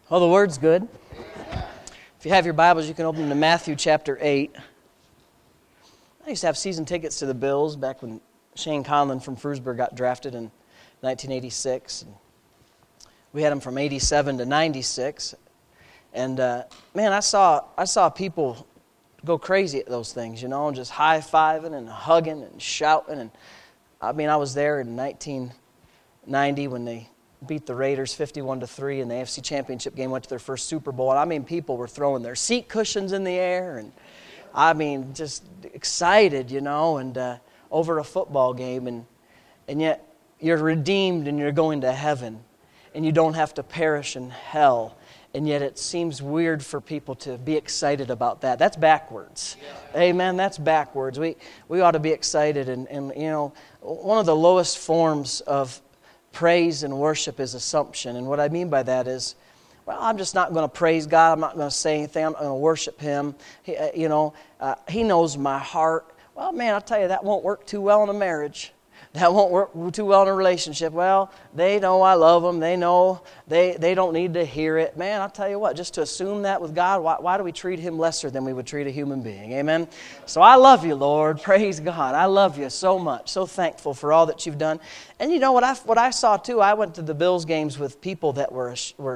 Well, the Word's good. If you have your Bibles, you can open them to Matthew chapter 8. I used to have season tickets to the Bills back when Shane Conlon from Frewsburg got drafted in 1986. And we had him from 87 to 96. And man, I saw people go crazy at those things, and just high-fiving and hugging and shouting. And I mean, I was there in 1990 when they beat the Raiders 51-3 in the AFC Championship game, went to their first Super Bowl. And I mean, people were throwing their seat cushions in the air, and I mean, just excited, and over a football game. And yet, you're redeemed and you're going to heaven, and you don't have to perish in hell. And yet it seems weird for people to be excited about that. That's backwards. Yeah. Amen, that's backwards. We ought to be excited. And one of the lowest forms of praise and worship is assumption. And what I mean by that is, well, I'm just not going to praise God. I'm not going to say anything. I'm not going to worship Him. He knows my heart. Well, man, I'll tell you, that won't work too well in a marriage. That won't work too well in a relationship. Well, they know I love them. They know they don't need to hear it. Man, I'll tell you what, just to assume that with God, why do we treat Him lesser than we would treat a human being? Amen? So I love you, Lord. Praise God. I love you so much. So thankful for all that you've done. And you know what I saw too, I went to the Bills games with people that were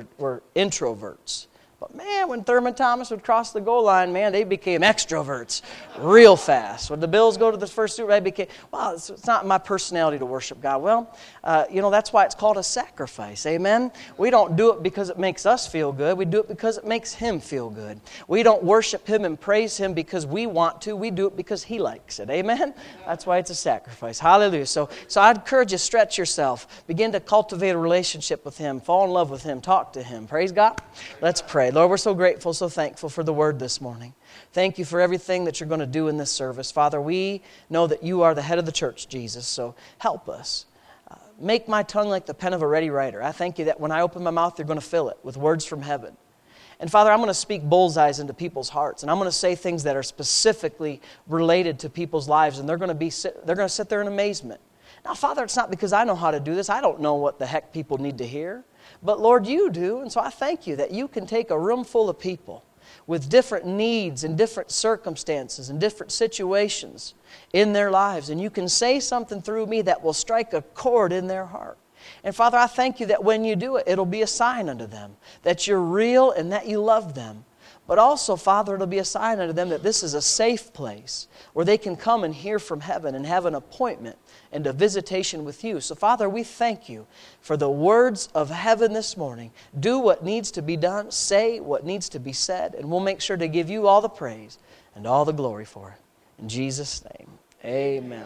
introverts. But man, when Thurman Thomas would cross the goal line, man, they became extroverts real fast. When the Bills go to the first Super Bowl, they became, well, it's not my personality to worship God. Well, that's why it's called a sacrifice, amen? We don't do it because it makes us feel good. We do it because it makes Him feel good. We don't worship Him and praise Him because we want to. We do it because He likes it, amen? That's why it's a sacrifice. Hallelujah. So I'd encourage you, stretch yourself. Begin to cultivate a relationship with Him. Fall in love with Him. Talk to Him. Praise God. Let's pray. Lord, we're so grateful, so thankful for the Word this morning. Thank you for everything that you're going to do in this service. Father, we know that you are the head of the church, Jesus, so help us. Make my tongue like the pen of a ready writer. I thank you that when I open my mouth, you're going to fill it with words from heaven. And Father, I'm going to speak bullseyes into people's hearts, and I'm going to say things that are specifically related to people's lives, and they're going to sit there in amazement. Now, Father, it's not because I know how to do this. I don't know what the heck people need to hear. But Lord, you do, and so I thank you that you can take a room full of people with different needs and different circumstances and different situations in their lives, and you can say something through me that will strike a chord in their heart. And Father, I thank you that when you do it, it'll be a sign unto them that you're real and that you love them. But also, Father, it'll be a sign unto them that this is a safe place where they can come and hear from heaven and have an appointment and a visitation with you. So, Father, we thank you for the words of heaven this morning. Do what needs to be done, say what needs to be said, and we'll make sure to give you all the praise and all the glory for it. In Jesus' name, amen.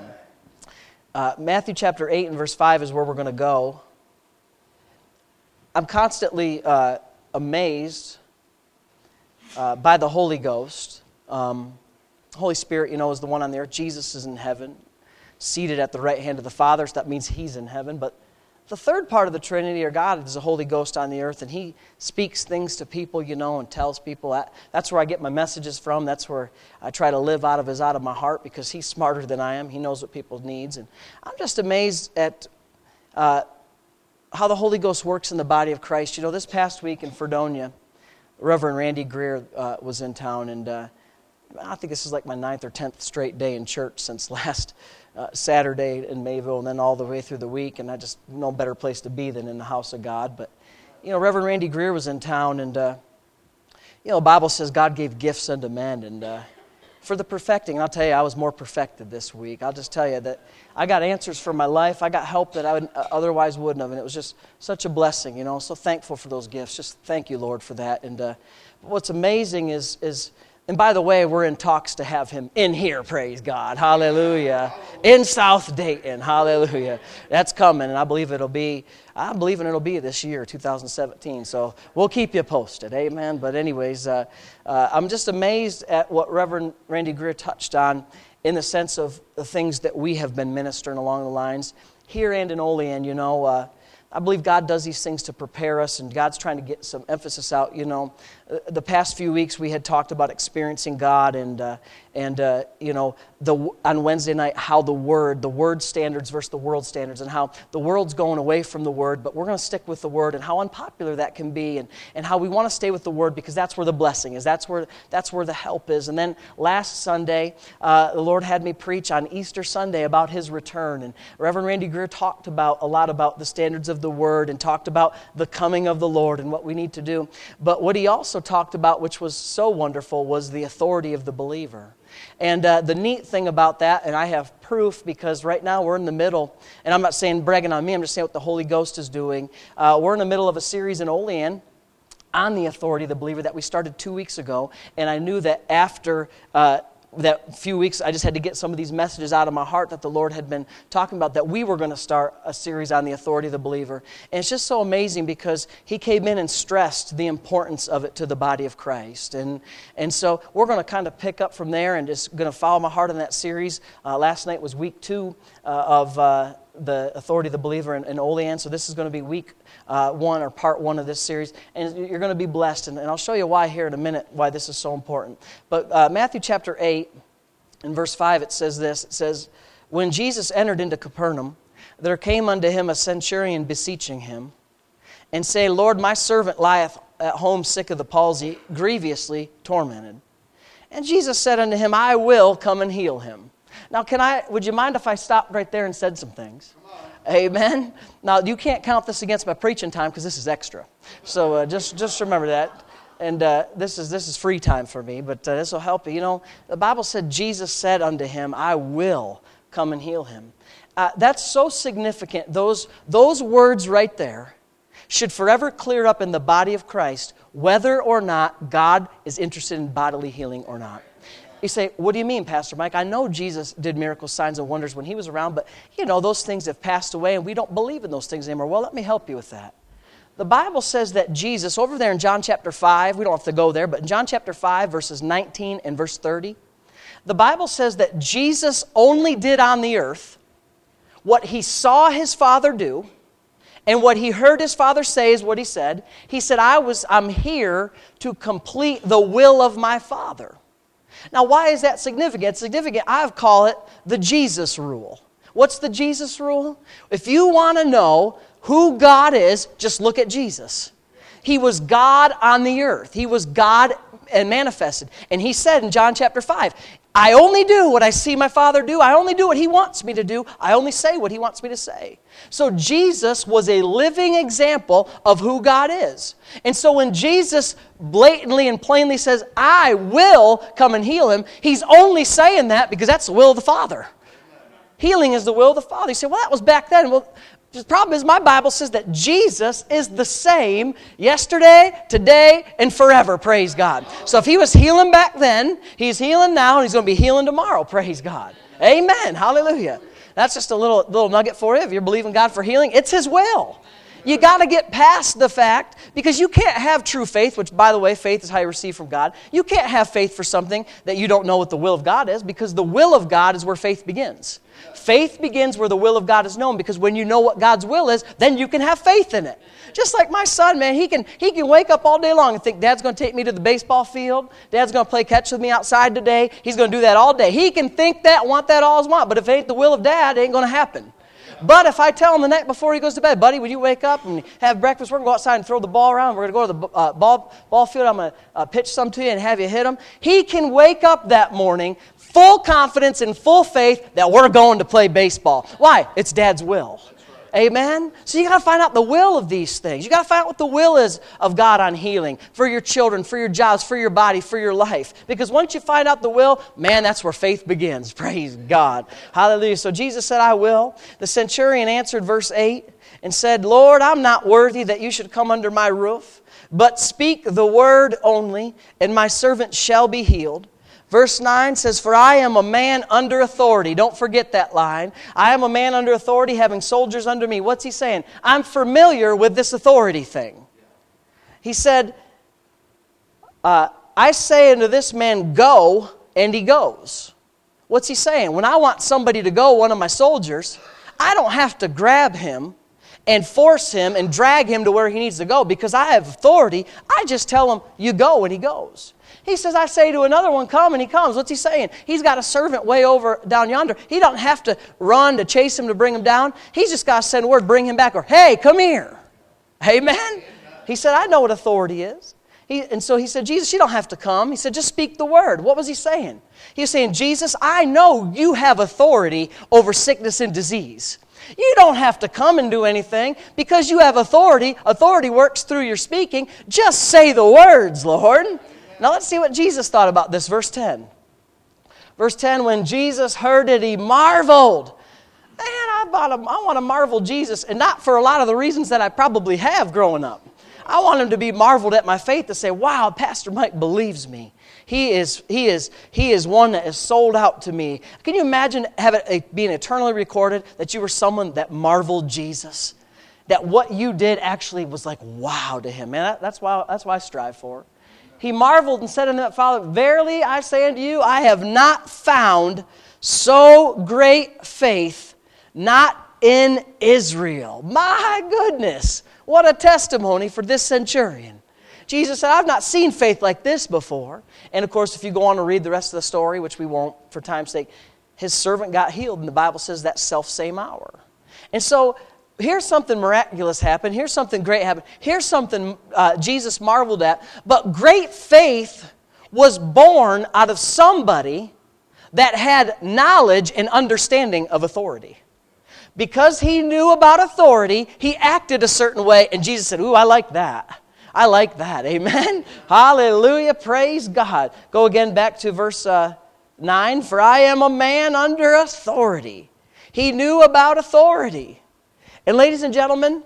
Matthew chapter 8 and verse 5 is where we're going to go. I'm constantly amazed by the Holy Ghost. Holy Spirit, is the one on the earth. Jesus is in heaven, seated at the right hand of the Father, so that means He's in heaven. But the third part of the Trinity, or God, is the Holy Ghost on the earth, and He speaks things to people, and tells people. That's where I get my messages from. That's where I try to live out of my heart, because He's smarter than I am. He knows what people needs. And I'm just amazed at how the Holy Ghost works in the body of Christ. This past week in Fredonia, Reverend Randy Greer was in town, and I think this is like my 9th or 10th straight day in church since last Saturday in Mayville, and then all the way through the week, and I just no better place to be than in the house of God. But, Reverend Randy Greer was in town, and, the Bible says God gave gifts unto men, and for the perfecting. I'll tell you, I was more perfected this week. I'll just tell you that I got answers for my life. I got help that I otherwise wouldn't have, and it was just such a blessing, So thankful for those gifts. Just thank you, Lord, for that. And what's amazing is, and by the way, we're in talks to have him in here, praise God, hallelujah, in South Dayton, hallelujah. That's coming, and I believe it'll be this year, 2017, so we'll keep you posted, amen. But anyways, I'm just amazed at what Reverend Randy Greer touched on in the sense of the things that we have been ministering along the lines here and in Olean. I believe God does these things to prepare us, and God's trying to get some emphasis out. You know, the past few weeks we had talked about experiencing God, and you know, on Wednesday night, how the Word standards versus the world standards, and how the world's going away from the Word, but we're going to stick with the Word, and how unpopular that can be, and how we want to stay with the Word because that's where the blessing is, that's where the help is. And then last Sunday, the Lord had me preach on Easter Sunday about His return, and Reverend Randy Greer talked a lot about the standards of the Word and talked about the coming of the Lord and what we need to do. But what he also talked about, which was so wonderful, was the authority of the believer. And the neat thing about that, and I have proof because right now we're in the middle, and I'm not saying bragging on me, I'm just saying what the Holy Ghost is doing. We're in the middle of a series in Olean on the authority of the believer that we started 2 weeks ago, and I knew that after that few weeks, I just had to get some of these messages out of my heart that the Lord had been talking about, that we were going to start a series on the authority of the believer. And it's just so amazing because He came in and stressed the importance of it to the body of Christ. And so we're going to kind of pick up from there and just going to follow my heart in that series. Last night was week 2 of the authority of the believer in Olean. So this is going to be week 1 or part 1 of this series. And you're going to be blessed. And I'll show you why here in a minute, why this is so important. But Matthew chapter 8, in verse 5, it says this. It says, "When Jesus entered into Capernaum, there came unto him a centurion beseeching him, and say, Lord, my servant lieth at home sick of the palsy, grievously tormented. And Jesus said unto him, I will come and heal him." Now, would you mind if I stopped right there and said some things? Amen. Now, you can't count this against my preaching time because this is extra. So just remember that. And this is free time for me, but this will help you. You know, the Bible said, Jesus said unto him, I will come and heal him. That's so significant. Those words right there should forever clear up in the body of Christ whether or not God is interested in bodily healing or not. You say, what do you mean, Pastor Mike? I know Jesus did miracles, signs, and wonders when He was around, but, you know, those things have passed away, and we don't believe in those things anymore. Well, let me help you with that. The Bible says that Jesus, over there in John chapter 5, we don't have to go there, but in John chapter 5, verses 19 and verse 30, the Bible says that Jesus only did on the earth what He saw His Father do, and what He heard His Father say is what He said. He said, I'm here to complete the will of my Father. Now, why is that significant? It's significant. I call it the Jesus rule. What's the Jesus rule? If you want to know who God is, just look at Jesus. He was God on the earth. He was God and manifested. And He said in John chapter 5, I only do what I see my Father do. I only do what He wants me to do. I only say what He wants me to say. So Jesus was a living example of who God is. And so when Jesus blatantly and plainly says, I will come and heal him, He's only saying that because that's the will of the Father. Healing is the will of the Father. You say, well, that was back then. Well, the problem is my Bible says that Jesus is the same yesterday, today, and forever. Praise God. So if He was healing back then, He's healing now, and He's going to be healing tomorrow. Praise God. Amen. Hallelujah. That's just a little nugget for you. If you're believing God for healing, it's His will. You got to get past the fact, because you can't have true faith, which, by the way, faith is how you receive from God. You can't have faith for something that you don't know what the will of God is, because the will of God is where faith begins. Faith begins where the will of God is known, because when you know what God's will is, then you can have faith in it. Just like my son, man, he can wake up all day long and think, Dad's going to take me to the baseball field. Dad's going to play catch with me outside today. He's going to do that all day. He can think that, want that all he wants, but if it ain't the will of Dad, it ain't going to happen. But if I tell him the night before he goes to bed, buddy, would you wake up and have breakfast? We're going to go outside and throw the ball around. We're going to go to the ball field. I'm going to pitch some to you and have you hit them. He can wake up that morning full confidence and full faith that we're going to play baseball. Why? It's Dad's will. Amen? So you got to find out the will of these things. You got to find out what the will is of God on healing for your children, for your jobs, for your body, for your life. Because once you find out the will, man, that's where faith begins. Praise God. Hallelujah. So Jesus said, I will. The centurion answered, verse 8, and said, Lord, I'm not worthy that you should come under my roof, but speak the word only, and my servant shall be healed. Verse 9 says, for I am a man under authority. Don't forget that line. I am a man under authority, having soldiers under me. What's he saying? I'm familiar with this authority thing. He said, I say unto this man, go, and he goes. What's he saying? When I want somebody to go, one of my soldiers, I don't have to grab him and force him and drag him to where he needs to go because I have authority. I just tell him, you go, and he goes. He says, I say to another one, come, and he comes. What's he saying? He's got a servant way over down yonder. He don't have to run to chase him to bring him down. He's just got to send word, bring him back, or hey, come here. Amen? He said, I know what authority is. And so he said, Jesus, you don't have to come. He said, just speak the word. What was he saying? He was saying, Jesus, I know you have authority over sickness and disease. You don't have to come and do anything because you have authority. Authority works through your speaking. Just say the words, Lord. Now let's see what Jesus thought about this. Verse 10. Verse 10, when Jesus heard it, he marveled. Man, I want to marvel Jesus, and not for a lot of the reasons that I probably have growing up. I want him to be marveled at my faith, to say, wow, Pastor Mike believes me. He is one that is sold out to me. Can you imagine being eternally recorded that you were someone that marveled Jesus? That what you did actually was like wow to him. Man, that's why I strive for. He marveled and said unto that Father, verily I say unto you, I have not found so great faith, not in Israel. My goodness, what a testimony for this centurion. Jesus said, I've not seen faith like this before. And of course, if you go on to read the rest of the story, which we won't for time's sake, his servant got healed, and the Bible says that self-same hour. And so, here's something miraculous happened. Here's something great happened. Here's something Jesus marveled at. But great faith was born out of somebody that had knowledge and understanding of authority. Because he knew about authority, he acted a certain way, and Jesus said, ooh, I like that. I like that. Amen? Hallelujah. Praise God. Go again back to verse 9. For I am a man under authority. He knew about authority. And ladies and gentlemen,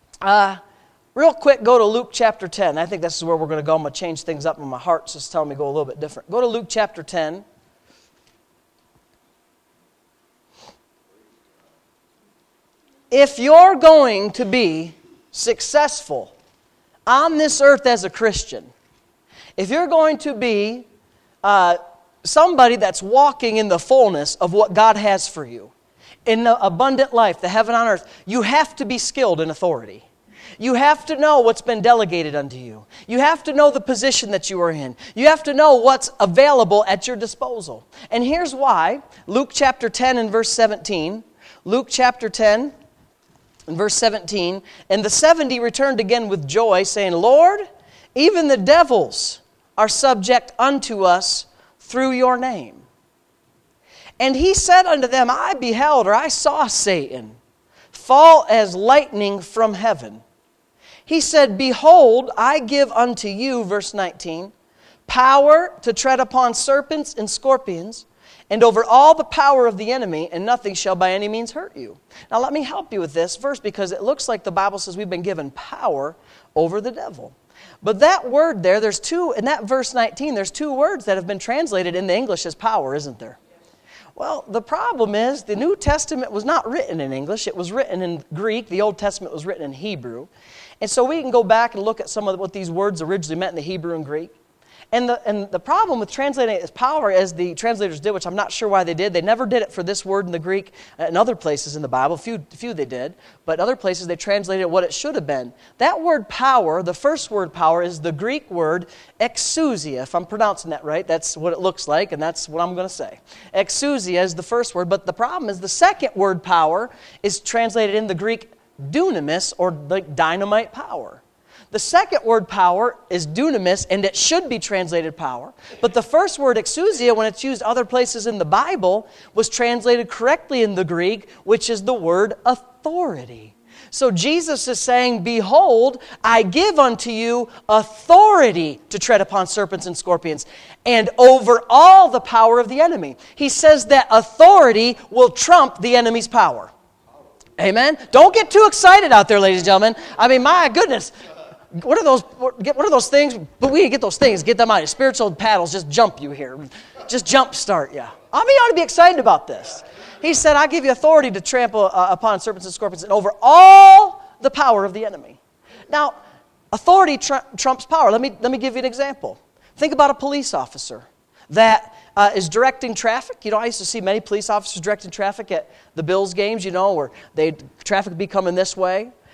real quick, go to Luke chapter 10. I think this is where we're going to go. I'm going to change things up in my heart, so it's telling me to go a little bit different. Go to Luke chapter 10. If you're going to be successful on this earth as a Christian, if you're going to be somebody that's walking in the fullness of what God has for you, in the abundant life, the heaven on earth, you have to be skilled in authority. You have to know what's been delegated unto you. You have to know the position that you are in. You have to know what's available at your disposal. And here's why. Luke chapter 10 and verse 17. Luke chapter 10 and verse 17. And the 70 returned again with joy, saying, Lord, even the devils are subject unto us through your name. And he said unto them, I beheld, or I saw Satan fall as lightning from heaven. He said, behold, I give unto you, verse 19, power to tread upon serpents and scorpions, and over all the power of the enemy, and nothing shall by any means hurt you. Now let me help you with this verse, because it looks like the Bible says we've been given power over the devil. But that word there, there's two, in that verse 19, there's two words that have been translated in the English as power, isn't there? Well, the problem is the New Testament was not written in English. It was written in Greek. The Old Testament was written in Hebrew. And so we can go back and look at some of what these words originally meant in the Hebrew and Greek. And the problem with translating it as power, as the translators did, which I'm not sure why they did, they never did it for this word in the Greek. In other places in the Bible, few they did, but other places they translated it what it should have been. That word power, the first word power, is the Greek word exousia. If I'm pronouncing that right, that's what it looks like, and that's what I'm going to say. Exousia is the first word, but the problem is the second word power is translated in the Greek dunamis, or like dynamite power. The second word power is dunamis, and it should be translated power. But the first word, exousia, when it's used other places in the Bible, was translated correctly in the Greek, which is the word authority. So Jesus is saying, behold, I give unto you authority to tread upon serpents and scorpions, and over all the power of the enemy. He says that authority will trump the enemy's power. Amen? Don't get too excited out there, ladies and gentlemen. I mean, my goodness. What are those things? But we get those things. Get them out. Spiritual paddles just jump you here. Just jump start you. I mean, you ought to be excited about this. He said, I give you authority to trample upon serpents and scorpions and over all the power of the enemy. Now, authority trumps power. Let me give you an example. Think about a police officer that is directing traffic. You know, I used to see many police officers directing traffic at the Bills games, you know, where traffic would be coming this way.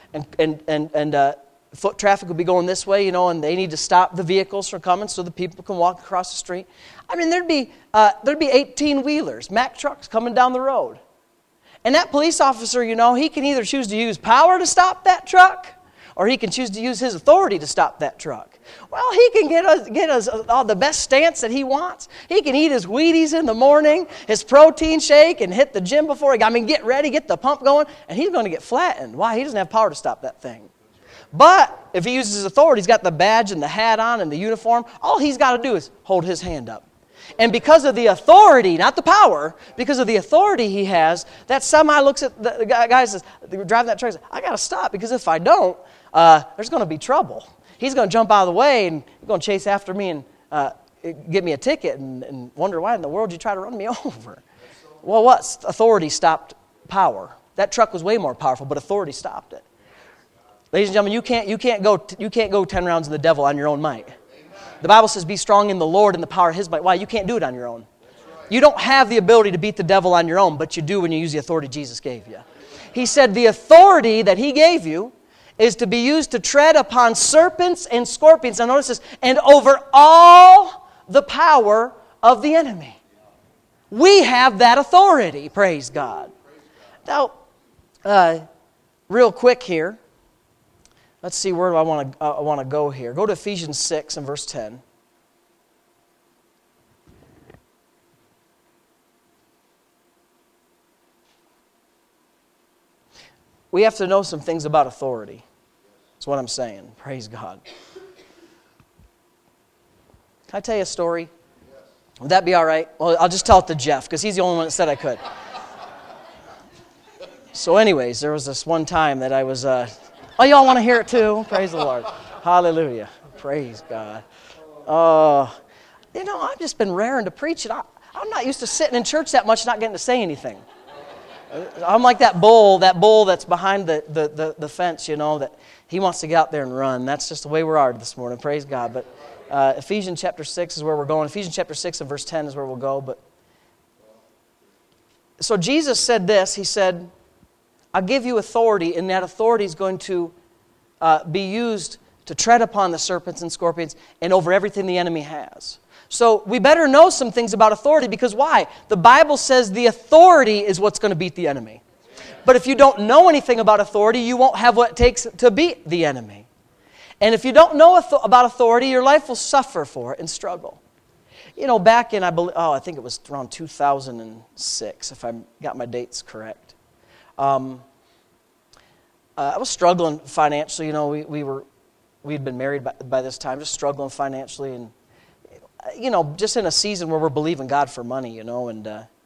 and foot traffic would be going this way, and they need to stop the vehicles from coming so the people can walk across the street. I mean, there'd be 18-wheelers, Mack trucks coming down the road. And that police officer, he can either choose to use power to stop that truck, or he can choose to use his authority to stop that truck. Well, he can get us all the best stance that he wants. He can eat his Wheaties in the morning, his protein shake, and hit the gym before get ready, get the pump going, and he's going to get flattened. Why? He doesn't have power to stop that thing. But if he uses his authority, he's got the badge and the hat on and the uniform, all he's got to do is hold his hand up. And because of the authority, not the power, because of the authority he has, that semi looks at the guy says, driving that truck, says, I got to stop, because if I don't, there's going to be trouble. He's going to jump out of the way and he's going to chase after me and give me a ticket and wonder why in the world you try to run me over. Well, what? Authority stopped power. That truck was way more powerful, but authority stopped it. Ladies and gentlemen, you can't go 10 rounds of the devil on your own might. The Bible says, be strong in the Lord and the power of His might. Why? You can't do it on your own. You don't have the ability to beat the devil on your own, but you do when you use the authority Jesus gave you. He said the authority that He gave you is to be used to tread upon serpents and scorpions. Now notice this, and over all the power of the enemy. We have that authority, praise God. Now, real quick here, let's see where I want to go here. Go to Ephesians 6 and verse 10. We have to know some things about authority. That's what I'm saying. Praise God. Can I tell you a story? Would that be all right? Well, I'll just tell it to Jeff, because he's the only one that said I could. So anyways, there was this one time that I was... Oh, y'all want to hear it too? Praise the Lord. Hallelujah. Praise God. I've just been raring to preach it. I'm not used to sitting in church that much not getting to say anything. I'm like that bull that's behind the fence, that he wants to get out there and run. That's just the way we are this morning. Praise God. But Ephesians chapter 6 is where we're going. Ephesians chapter 6 and verse 10 is where we'll go. But so Jesus said this. He said, I'll give you authority, and that authority is going to be used to tread upon the serpents and scorpions and over everything the enemy has. So we better know some things about authority, because why? The Bible says the authority is what's going to beat the enemy. But if you don't know anything about authority, you won't have what it takes to beat the enemy. And if you don't know about authority, your life will suffer for it and struggle. Back in, I think it was around 2006, if I got my dates correct. I was struggling financially. We'd been married by this time, just struggling financially, and just in a season where we're believing God for money, and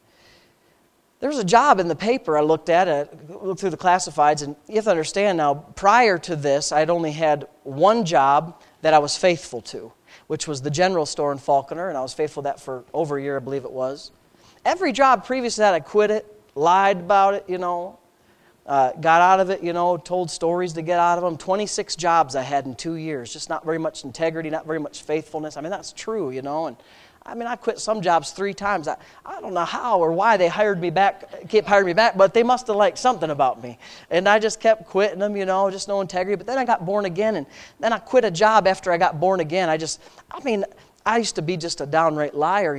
there was a job in the paper I looked through the classifieds, and you have to understand now, prior to this, I'd only had one job that I was faithful to, which was the general store in Falconer, and I was faithful to that for over a year, I believe it was. Every job previous to that, I quit it, lied about it, got out of it, told stories to get out of them. 26 jobs I had in 2 years, just not very much integrity, not very much faithfulness. I mean, that's true, and I quit some jobs 3 times. I don't know how or why they kept hiring me back, but they must have liked something about me. And I just kept quitting them, just no integrity. But then I got born again, and then I quit a job after I got born again. I used to be just a downright liar,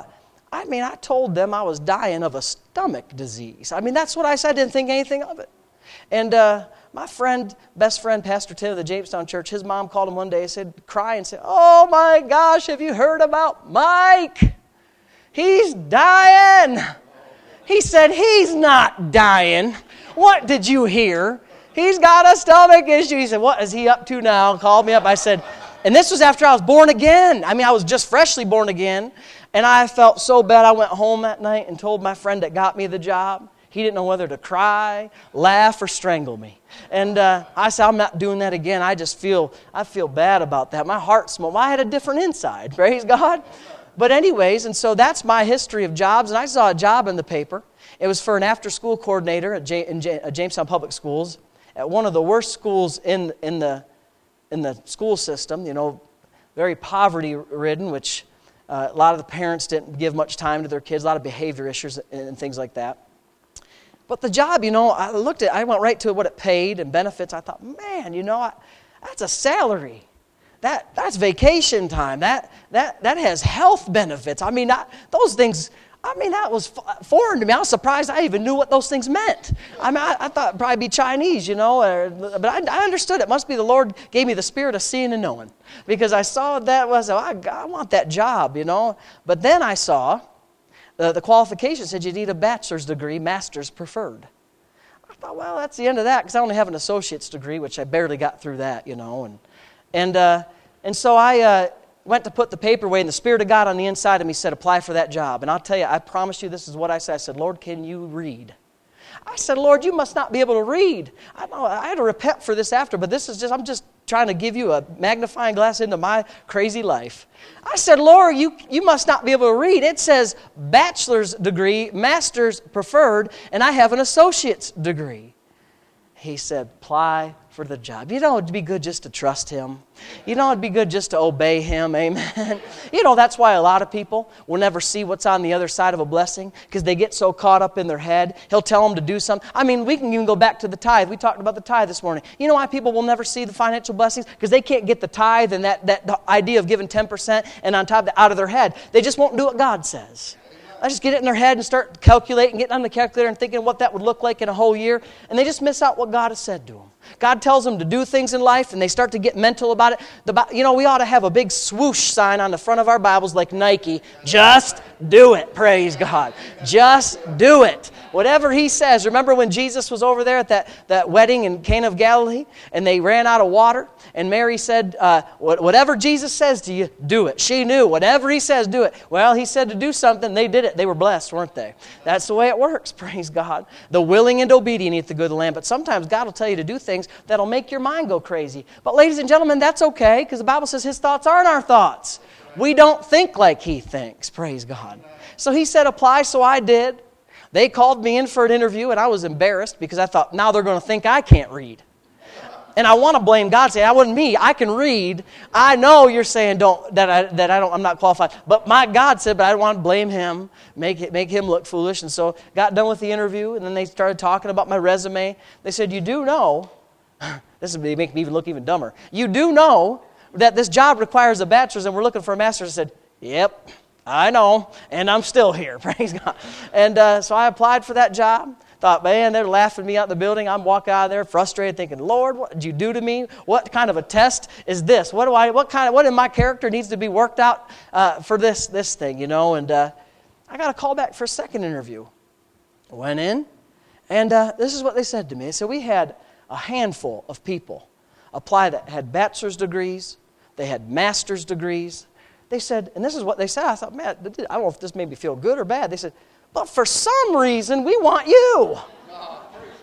I told them I was dying of a stomach disease. That's what I said. I didn't think anything of it. And my best friend, Pastor Tim of the Jamestown Church, his mom called him one day and crying, oh my gosh, have you heard about Mike? He's dying. He said, he's not dying. What did you hear? He's got a stomach issue. He said, what is he up to now? Called me up. I said, and this was after I was born again. I was just freshly born again. And I felt so bad. I went home that night and told my friend that got me the job. He didn't know whether to cry, laugh, or strangle me. And I said, I'm not doing that again. I feel bad about that. My heart smoked. I had a different inside, praise God. But anyways, and so that's my history of jobs. And I saw a job in the paper. It was for an after-school coordinator at Jamestown Public Schools, at one of the worst schools in the school system, very poverty-ridden, which... a lot of the parents didn't give much time to their kids, a lot of behavior issues and things like that. But the job, I went right to what it paid and benefits. I thought, man, that's a salary. That's vacation time. That has health benefits. I mean, those things, that was foreign to me. I was surprised I even knew what those things meant. I thought it'd probably be Chinese, but I understood it. Must be the Lord gave me the spirit of seeing and knowing. Because I saw that, I want that job, But then I saw the qualification said you need a bachelor's degree, master's preferred. I thought, well, that's the end of that, because I only have an associate's degree, which I barely got through that, And so I went to put the paper away, and the Spirit of God on the inside of me said, apply for that job. And I'll tell you, I promise you, this is what I said. I said, Lord, can you read? I said, Lord, you must not be able to read. I had to repent for this after, but I'm just trying to give you a magnifying glass into my crazy life. I said, Lord, you must not be able to read. It says bachelor's degree, master's preferred, and I have an associate's degree. He said, apply for the job. It'd be good just to trust Him. It'd be good just to obey Him. Amen. That's why a lot of people will never see what's on the other side of a blessing, because they get so caught up in their head. He'll tell them to do something. We can even go back to the tithe. We talked about the tithe this morning. You know why people will never see the financial blessings? Because they can't get the tithe and that idea of giving 10% and on top of that out of their head. They just won't do what God says. I just get it in their head and start calculating, getting on the calculator and thinking what that would look like in a whole year. And they just miss out what God has said to them. God tells them to do things in life, and they start to get mental about it. We ought to have a big swoosh sign on the front of our Bibles like Nike. Just do it. Praise God. Just do it. Whatever He says. Remember when Jesus was over there at that wedding in Cana of Galilee, and they ran out of water, and Mary said, whatever Jesus says to you, do it. She knew. Whatever He says, do it. Well, He said to do something. They did it. They were blessed, weren't they? That's the way it works. Praise God. The willing and obedient eat the good of the land. But sometimes God will tell you to do things that'll make your mind go crazy. But ladies and gentlemen, that's okay, because the Bible says His thoughts aren't our thoughts. We don't think like He thinks. Praise God. So He said apply, so I did. They called me in for an interview, and I was embarrassed because I thought, now they're going to think I can't read. And I want to blame God, say, that wasn't me. I can read. I know you're saying I'm not qualified. But my God said, but I want to blame Him, make Him look foolish. And so got done with the interview, and then they started talking about my resume. They said, you do know, this would make me even look even dumber. You do know that this job requires a bachelor's, and we're looking for a master's. I said, yep, I know, and I'm still here, praise God. And so I applied for that job. Thought, man, they're laughing me out the building. I'm walking out of there frustrated, thinking, Lord, what did you do to me? What kind of a test is this? What in my character needs to be worked out for this thing, And I got a call back for a second interview. I went in, and this is what they said to me. They said, we had a handful of people apply that had bachelor's degrees, they had master's degrees. They said, and this is what they said. I thought, man, I don't know if this made me feel good or bad. They said, but for some reason, we want you. I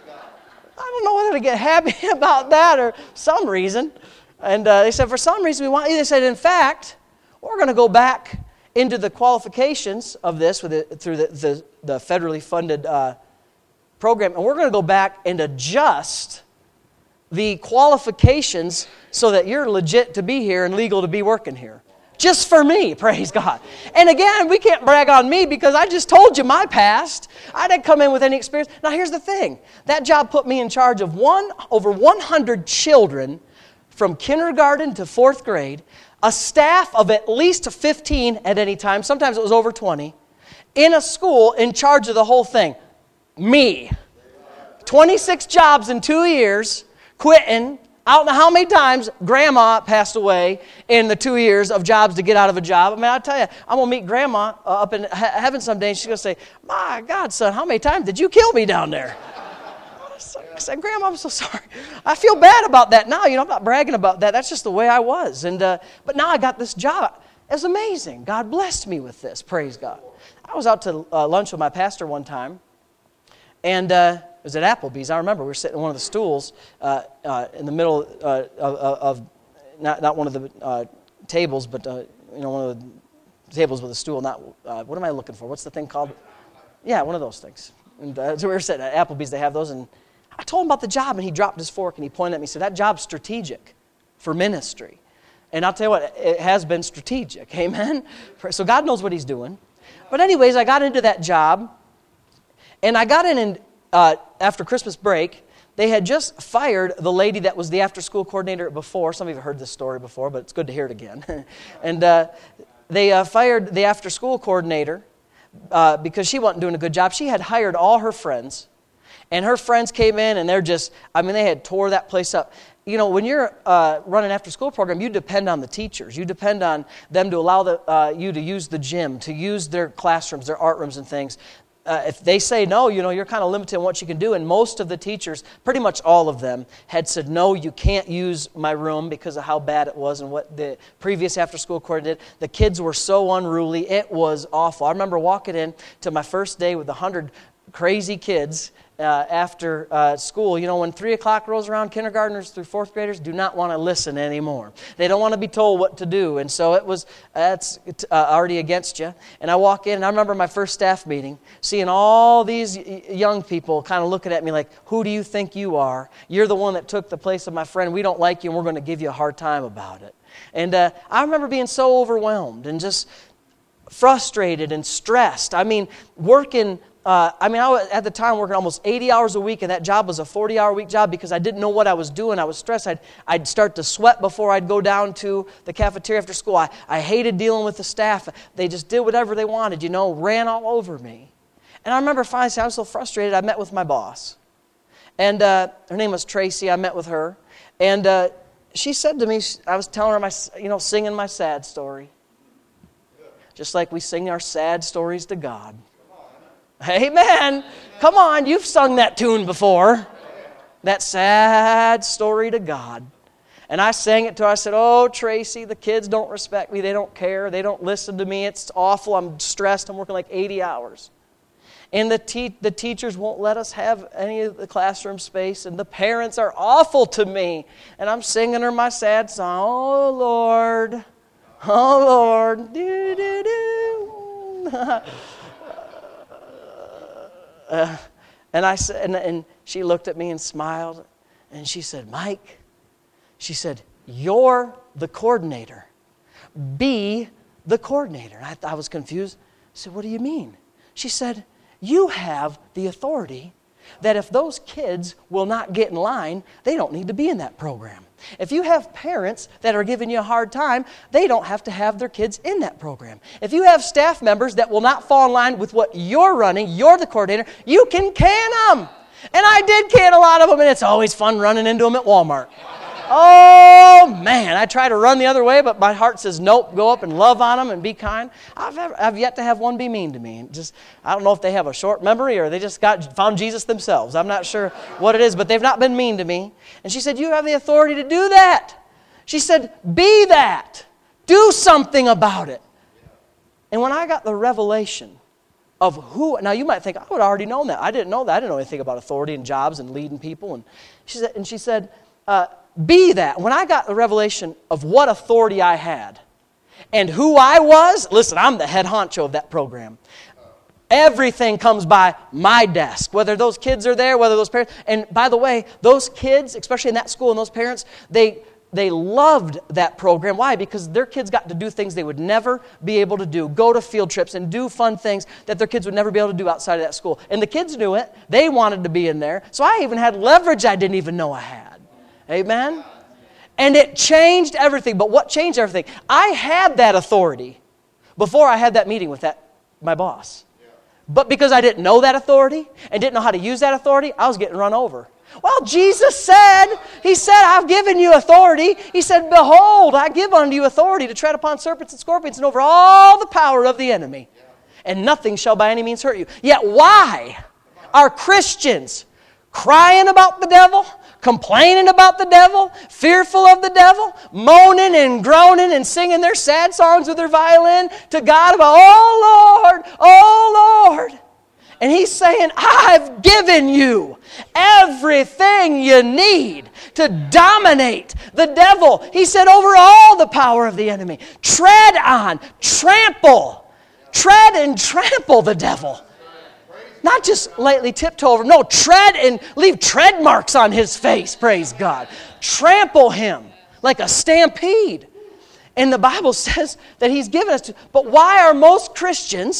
don't know whether to get happy about that or some reason. And they said, for some reason, we want you. They said, in fact, we're going to go back into the qualifications of this through the federally funded program, and we're going to go back and adjust the qualifications so that you're legit to be here and legal to be working here. Just for me, praise God. And again, we can't brag on me because I just told you my past. I didn't come in with any experience. Now here's the thing. That job put me in charge of over 100 children from kindergarten to 4th grade, a staff of at least 15 at any time, sometimes it was over 20, in a school in charge of the whole thing. Me. 26 jobs in 2 years, quitting. I don't know how many times Grandma passed away in the 2 years of jobs to get out of a job. I mean, I'll tell you, I'm going to meet Grandma up in heaven someday, and she's going to say, my God, son, how many times did you kill me down there? I said, Grandma, I'm so sorry. I feel bad about that now. I'm not bragging about that. That's just the way I was. But now I got this job. It's amazing. God blessed me with this. Praise God. I was out to lunch with my pastor one time, and it was at Applebee's. I remember we were sitting on one of the stools in the middle of not one of the tables, but one of the tables with a stool. Not what am I looking for? What's the thing called? Yeah, one of those things. And so we were sitting at Applebee's. They have those, and I told him about the job, and he dropped his fork and he pointed at me and said, "That job's strategic for ministry." And I'll tell you what, it has been strategic. Amen. So God knows what He's doing. But anyways, I got into that job. And I got in, and after Christmas break, they had just fired the lady that was the after-school coordinator before. Some of you have heard this story before, but it's good to hear it again. And they fired the after-school coordinator because she wasn't doing a good job. She had hired all her friends, and her friends came in, and they had tore that place up. You know, when you're running an after-school program, you depend on the teachers. You depend on them to allow you to use the gym, to use their classrooms, their art rooms and things. If they say no, you know, you're kind of limited in what you can do. And most of the teachers, pretty much all of them, had said, no, you can't use my room because of how bad it was and what the previous after-school coordinator did. The kids were so unruly. It was awful. I remember walking in to my first day with 100 crazy kids after school. You know, when 3 o'clock rolls around, kindergartners through fourth graders do not want to listen anymore. They don't want to be told what to do. And so that's already against you. And I walk in, and I remember my first staff meeting, seeing all these young people kind of looking at me like, who do you think you are? You're the one that took the place of my friend. We don't like you, and we're going to give you a hard time about it. And I remember being so overwhelmed and just frustrated and stressed. I mean, working... I was at the time working almost 80 hours a week, and that job was a 40-hour-a-week job because I didn't know what I was doing. I was stressed. I'd start to sweat before I'd go down to the cafeteria after school. I hated dealing with the staff. They just did whatever they wanted, you know, ran all over me. And I remember finally, I was so frustrated, I met with my boss. And her name was Tracy. I met with her. And she said to me, I was telling her, singing my sad story. Just like we sing our sad stories to God. Amen. Come on, you've sung that tune before. That sad story to God. And I sang it to her. I said, oh, Tracy, the kids don't respect me. They don't care. They don't listen to me. It's awful. I'm stressed. I'm working like 80 hours. And the teachers won't let us have any of the classroom space. And the parents are awful to me. And I'm singing her my sad song. Oh, Lord. Oh, Lord. Do, do, do. And I said, and she looked at me and smiled, and she said, Mike, she said, you're the coordinator. Be the coordinator. And I was confused. I said, what do you mean? She said, you have the authority that if those kids will not get in line, they don't need to be in that program. If you have parents that are giving you a hard time, they don't have to have their kids in that program. If you have staff members that will not fall in line with what you're running, you're the coordinator, you can can them. And I did can a lot of them, and it's always fun running into them at Walmart. Oh, man, I try to run the other way, but my heart says, nope, go up and love on them and be kind. I've yet to have one be mean to me. I don't know if they have a short memory or they just found Jesus themselves. I'm not sure what it is, but they've not been mean to me. And she said, you have the authority to do that. She said, be that. Do something about it. And when I got the revelation of who, now you might think, I would have already known that. I didn't know that. I didn't know anything about authority and jobs and leading people. And she said, be that. When I got the revelation of what authority I had and who I was, listen, I'm the head honcho of that program. Everything comes by my desk, whether those kids are there, whether those parents. And by the way, those kids, especially in that school and those parents, they loved that program. Why? Because their kids got to do things they would never be able to do. Go to field trips and do fun things that their kids would never be able to do outside of that school. And the kids knew it. They wanted to be in there. So I even had leverage I didn't even know I had. Amen? And it changed everything. But what changed everything? I had that authority before I had that meeting with my boss. But because I didn't know that authority and didn't know how to use that authority, I was getting run over. Well, Jesus said, He said, I've given you authority. He said, behold, I give unto you authority to tread upon serpents and scorpions and over all the power of the enemy. And nothing shall by any means hurt you. Yet why are Christians crying about the devil, complaining about the devil, fearful of the devil, moaning and groaning and singing their sad songs with their violin to God about, oh Lord. And He's saying, I've given you everything you need to dominate the devil. He said, over all the power of the enemy. Tread and trample the devil. Not just lightly tiptoe over. No, tread and leave tread marks on his face, praise God. Trample him like a stampede. And the Bible says that He's given us to. But why are most Christians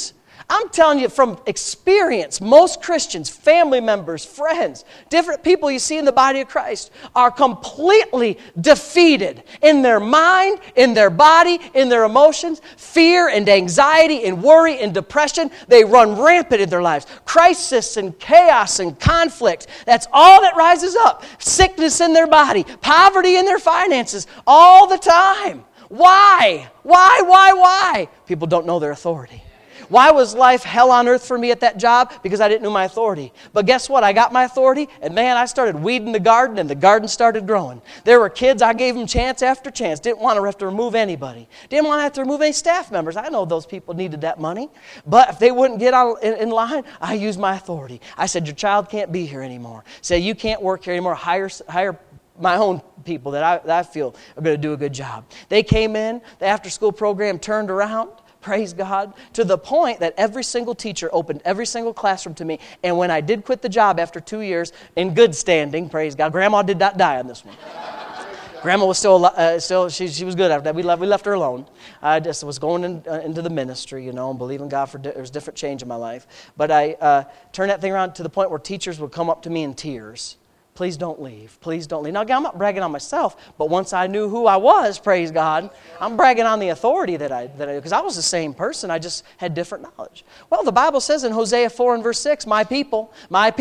I'm telling you from experience, most Christians, family members, friends, different people you see in the body of Christ are completely defeated in their mind, in their body, in their emotions. Fear and anxiety and worry and depression, they run rampant in their lives. Crisis and chaos and conflict, that's all that rises up. Sickness in their body, poverty in their finances, all the time. Why? Why? People don't know their authority. Why was life hell on earth for me at that job? Because I didn't know my authority. But guess what? I got my authority, and man, I started weeding the garden, and the garden started growing. There were kids, I gave them chance after chance. Didn't want to have to remove anybody. Didn't want to have to remove any staff members. I know those people needed that money. But if they wouldn't get in line, I used my authority. I said, your child can't be here anymore. Say, you can't work here anymore. Hire my own people that I feel are going to do a good job. They came in, the after-school program turned around, praise God, to the point that every single teacher opened every single classroom to me. And when I did quit the job after 2 years, in good standing, praise God, Grandma did not die on this one. Grandma was still she was good after that. We left her alone. I just was going into the ministry, and believing God for there was different change in my life. But I turned that thing around to the point where teachers would come up to me in tears. Please don't leave. Please don't leave. Now, again, I'm not bragging on myself, but once I knew who I was, praise God, I'm bragging on the authority that I because I was the same person. I just had different knowledge. Well, the Bible says in Hosea 4 and verse 6, my people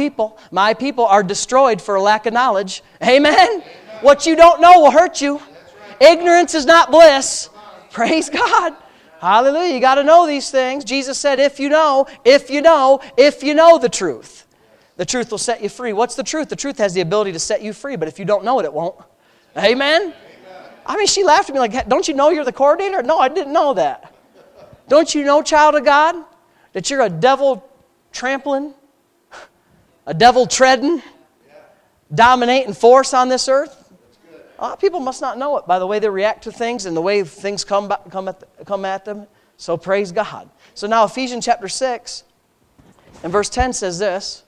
are destroyed for a lack of knowledge. Amen? What you don't know will hurt you. Ignorance is not bliss. Praise God. Hallelujah. You got to know these things. Jesus said, if you know the truth. The truth will set you free. What's the truth? The truth has the ability to set you free, but if you don't know it, it won't. Amen? I mean, she laughed at me like, don't you know you're the coordinator? No, I didn't know that. Don't you know, child of God, that you're a devil trampling, a devil treading, dominating force on this earth? A lot of people must not know it by the way they react to things and the way things come at them. So praise God. So now Ephesians chapter 6 and verse 10 says this.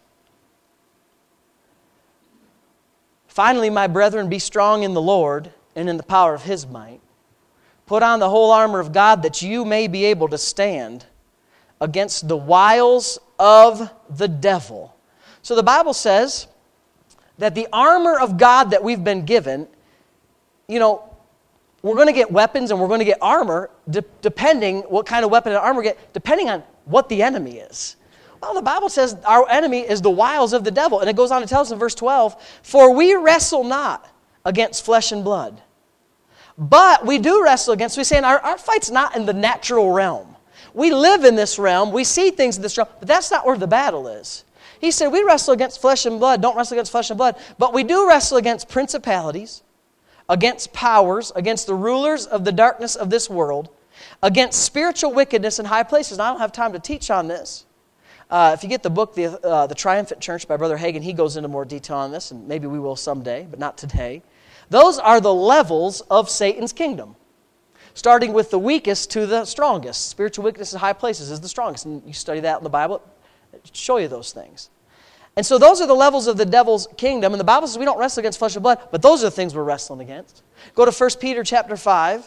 Finally, my brethren, be strong in the Lord and in the power of His might. Put on the whole armor of God that you may be able to stand against the wiles of the devil. So the Bible says that the armor of God that we've been given, we're going to get weapons and we're going to get armor depending what kind of weapon and armor we get, depending on what the enemy is. Well, the Bible says our enemy is the wiles of the devil. And it goes on to tell us in verse 12, for we wrestle not against flesh and blood. But we do wrestle against, we're saying our fight's not in the natural realm. We live in this realm, we see things in this realm, but that's not where the battle is. He said we wrestle against flesh and blood, don't wrestle against flesh and blood, but we do wrestle against principalities, against powers, against the rulers of the darkness of this world, against spiritual wickedness in high places. And I don't have time to teach on this. If you get the book, The Triumphant Church by Brother Hagin, he goes into more detail on this, and maybe we will someday, but not today. Those are the levels of Satan's kingdom, starting with the weakest to the strongest. Spiritual wickedness in high places is the strongest, and you study that in the Bible, it'll show you those things. And so those are the levels of the devil's kingdom, and the Bible says we don't wrestle against flesh and blood, but those are the things we're wrestling against. Go to 1 Peter chapter 5.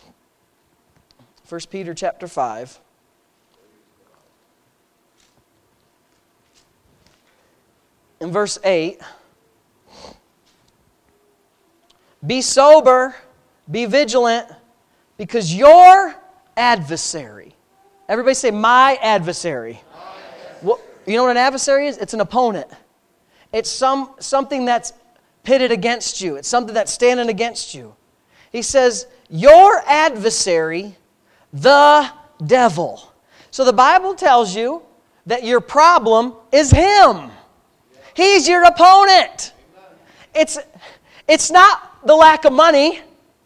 1 Peter chapter 5. In verse 8, be sober, be vigilant, because your adversary, everybody say, my adversary. Well, you know what an adversary is? It's an opponent. It's something that's pitted against you. It's something that's standing against you. He says, your adversary, the devil. So the Bible tells you that your problem is him. He's your opponent. It's not the lack of money.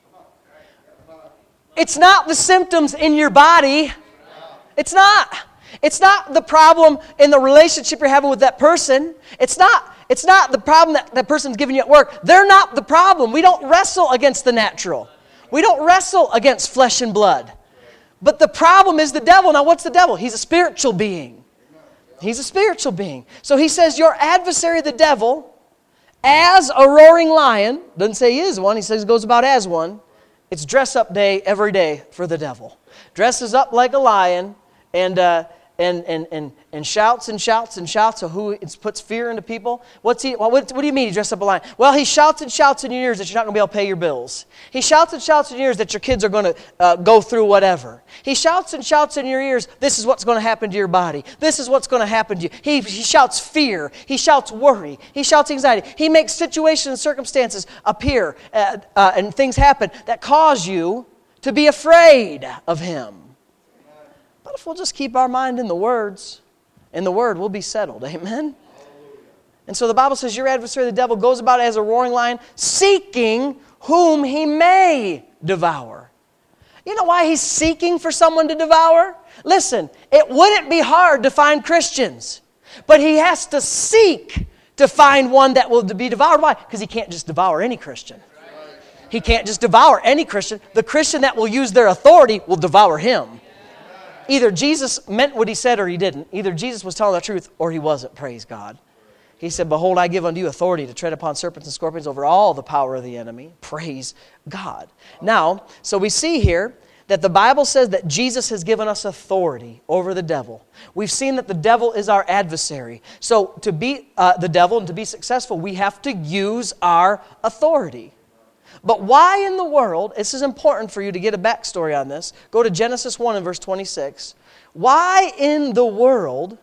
It's not the symptoms in your body. It's not. It's not the problem in the relationship you're having with that person. It's not the problem that person's giving you at work. They're not the problem. We don't wrestle against the natural. We don't wrestle against flesh and blood. But the problem is the devil. Now, what's the devil? He's a spiritual being. He's a spiritual being. So he says, your adversary, the devil, as a roaring lion, doesn't say he is one, he says he goes about as one. It's dress up day every day for the devil. Dresses up like a lion, and and shouts and shouts and shouts of who it puts fear into people. What do you mean he dressed up a lion? Well, he shouts and shouts in your ears that you're not going to be able to pay your bills. He shouts and shouts in your ears that your kids are going to go through whatever. He shouts and shouts in your ears, this is what's going to happen to your body. This is what's going to happen to you. He shouts fear. He shouts worry. He shouts anxiety. He makes situations and circumstances appear and things happen that cause you to be afraid of him. But if we'll just keep our mind in the words, in the Word, we'll be settled. Amen? And so the Bible says, your adversary, the devil, goes about as a roaring lion, seeking whom he may devour. You know why he's seeking for someone to devour? Listen, it wouldn't be hard to find Christians, but he has to seek to find one that will be devoured. Why? Because he can't just devour any Christian. He can't just devour any Christian. The Christian that will use their authority will devour him. Either Jesus meant what he said or he didn't. Either Jesus was telling the truth or he wasn't, praise God. He said, behold, I give unto you authority to tread upon serpents and scorpions over all the power of the enemy. Praise God. Now, so we see here that the Bible says that Jesus has given us authority over the devil. We've seen that the devil is our adversary. So to beat the devil and to be successful, we have to use our authority. But why in the world, this is important for you to get a backstory on this. Go to Genesis 1 and verse 26. Why in the world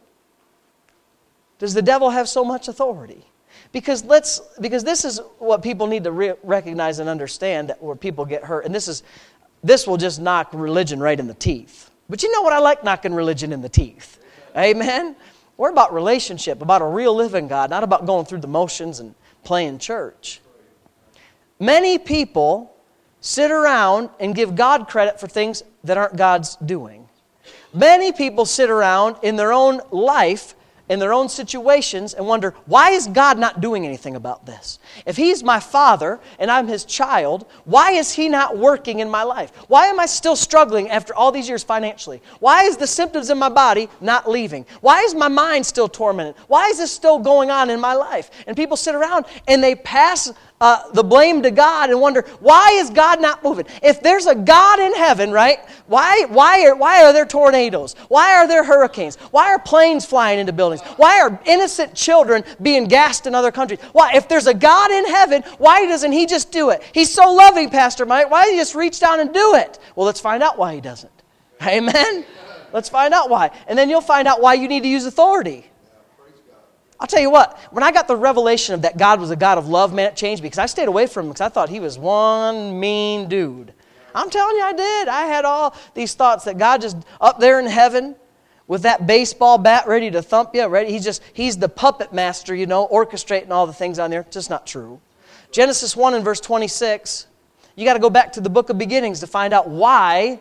does the devil have so much authority? Because this is what people need to recognize and understand, that where people get hurt. And this will just knock religion right in the teeth. But you know what? I like knocking religion in the teeth. Amen? We're about relationship, about a real living God, not about going through the motions and playing church. Many people sit around and give God credit for things that aren't God's doing. Many people sit around in their own life, in their own situations, and wonder, why is God not doing anything about this? If He's my Father and I'm His child, why is He not working in my life? Why am I still struggling after all these years financially? Why is the symptoms in my body not leaving? Why is my mind still tormented? Why is this still going on in my life? And people sit around and they pass the blame to God and wonder, why is God not moving? If there's a God in heaven, right, why are there tornadoes? Why are there hurricanes? Why are planes flying into buildings? Why are innocent children being gassed in other countries? Why, if there's a God in heaven, why doesn't He just do it? He's so loving, Pastor Mike. Why doesn't He just reach down and do it? Well, let's find out why He doesn't. Amen? Let's find out why. And then you'll find out why you need to use authority. I'll tell you what, when I got the revelation of that God was a God of love, man, it changed me, because I stayed away from Him because I thought He was one mean dude. I'm telling you, I did. I had all these thoughts that God just up there in heaven with that baseball bat ready to thump you. He's the puppet master, orchestrating all the things on there. It's just not true. Genesis 1 and verse 26, you got to go back to the book of beginnings to find out why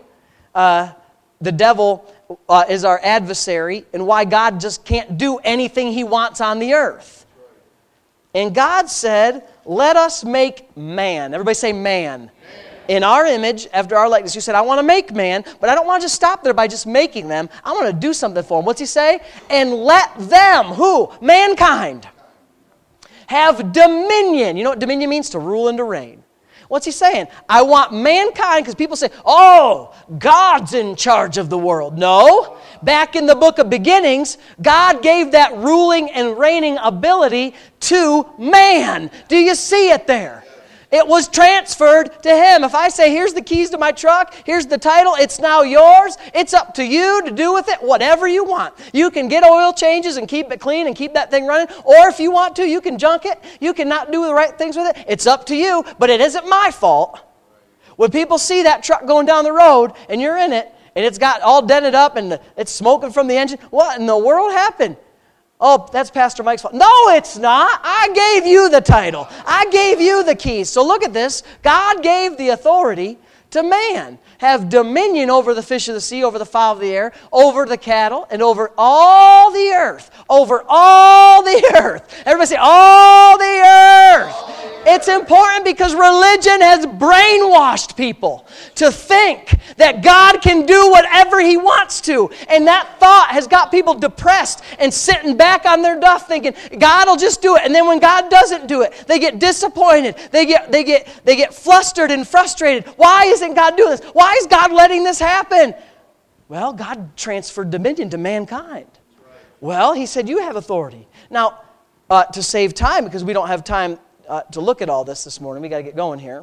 the devil is our adversary and why God just can't do anything He wants on the earth. And God said, let us make man. Everybody say man. In our image, after our likeness. You said, I want to make man, but I don't want to just stop there by just making them. I want to do something for them. What's He say? And let them, who? Mankind. Have dominion. You know what dominion means? To rule and to reign. What's He saying? I want mankind, because people say, oh, God's in charge of the world. No. Back in the book of beginnings, God gave that ruling and reigning ability to man. Do you see it there? It was transferred to him. If I say, here's the keys to my truck, here's the title, it's now yours, it's up to you to do with it whatever you want. You can get oil changes and keep it clean and keep that thing running, or if you want to, you can junk it. You can not do the right things with it. It's up to you, but it isn't my fault. When people see that truck going down the road and you're in it, and it's got all dented up and it's smoking from the engine, what in the world happened? Oh, that's Pastor Mike's fault. No, it's not. I gave you the title. I gave you the keys. So look at this. God gave the authority to man. Have dominion over the fish of the sea, over the fowl of the air, over the cattle, and over all the earth. Over all the earth. Everybody say, all the earth. It's important because religion has brainwashed people to think that God can do whatever He wants to. And that thought has got people depressed and sitting back on their duff thinking, God will just do it. And then when God doesn't do it, they get disappointed. They get flustered and frustrated. Why isn't God doing this? Why is God letting this happen? Well, God transferred dominion to mankind. Well, he said, you have authority. Now, to save time, because we don't have time to look at all this morning, we got to get going here.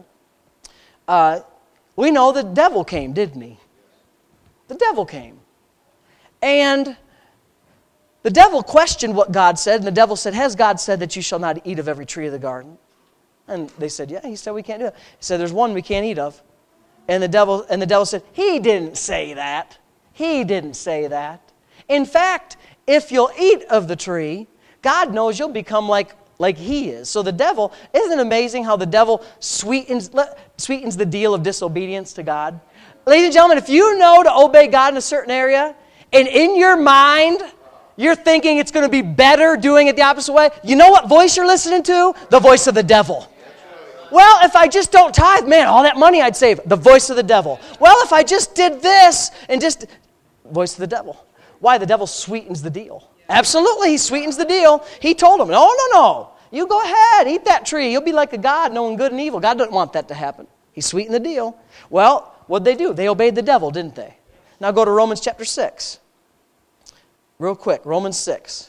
We know the devil came, didn't he? The devil came. And the devil questioned what God said, and the devil said, has God said that you shall not eat of every tree of the garden? And they said, yeah, he said we can't do it. He said, there's one we can't eat of. And the devil said, he didn't say that. He didn't say that. In fact, if you'll eat of the tree, God knows you'll become like he is. So the devil, isn't it amazing how the devil sweetens the deal of disobedience to God? Ladies and gentlemen, if you know to obey God in a certain area, and in your mind, you're thinking it's going to be better doing it the opposite way, you know what voice you're listening to? The voice of the devil. Well, if I just don't tithe, man, all that money I'd save. The voice of the devil. Well, if I just did this and just... Voice of the devil. Why? The devil sweetens the deal. Absolutely, he sweetens the deal. He told him, no. You go ahead, eat that tree. You'll be like a God knowing good and evil. God doesn't want that to happen. He sweetened the deal. Well, what'd they do? They obeyed the devil, didn't they? Now go to Romans chapter 6. Real quick, Romans 6.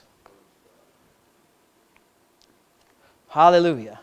Hallelujah.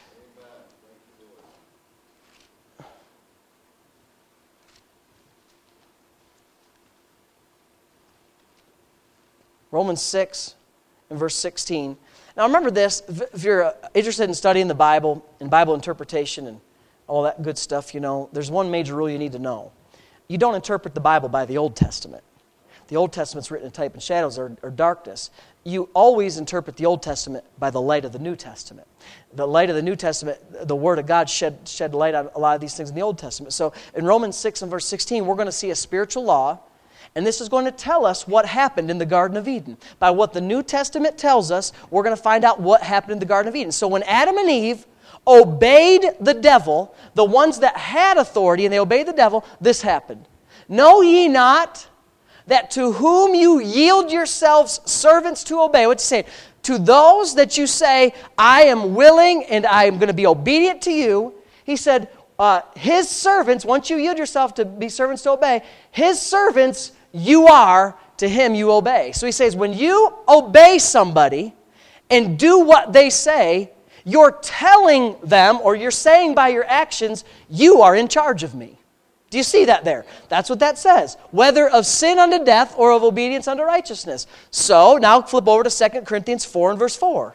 Romans 6 and verse 16. Now remember this, if you're interested in studying the Bible and Bible interpretation and all that good stuff, there's one major rule you need to know. You don't interpret the Bible by the Old Testament. The Old Testament's written in type and shadows or darkness. You always interpret the Old Testament by the light of the New Testament. The light of the New Testament, the Word of God shed light on a lot of these things in the Old Testament. So in Romans 6 and verse 16, we're going to see a spiritual law. And this is going to tell us what happened in the Garden of Eden. By what the New Testament tells us, we're going to find out what happened in the Garden of Eden. So when Adam and Eve obeyed the devil, the ones that had authority, and they obeyed the devil, this happened. Know ye not that to whom you yield yourselves servants to obey, what's he saying? To those that you say, I am willing and I am going to be obedient to you, he said, his servants, once you yield yourself to be servants to obey, his servants you are, to him you obey. So he says, when you obey somebody and do what they say, you're telling them, or you're saying by your actions, you are in charge of me. Do you see that there? That's what that says. Whether of sin unto death or of obedience unto righteousness. So now flip over to 2 Corinthians 4 and verse 4.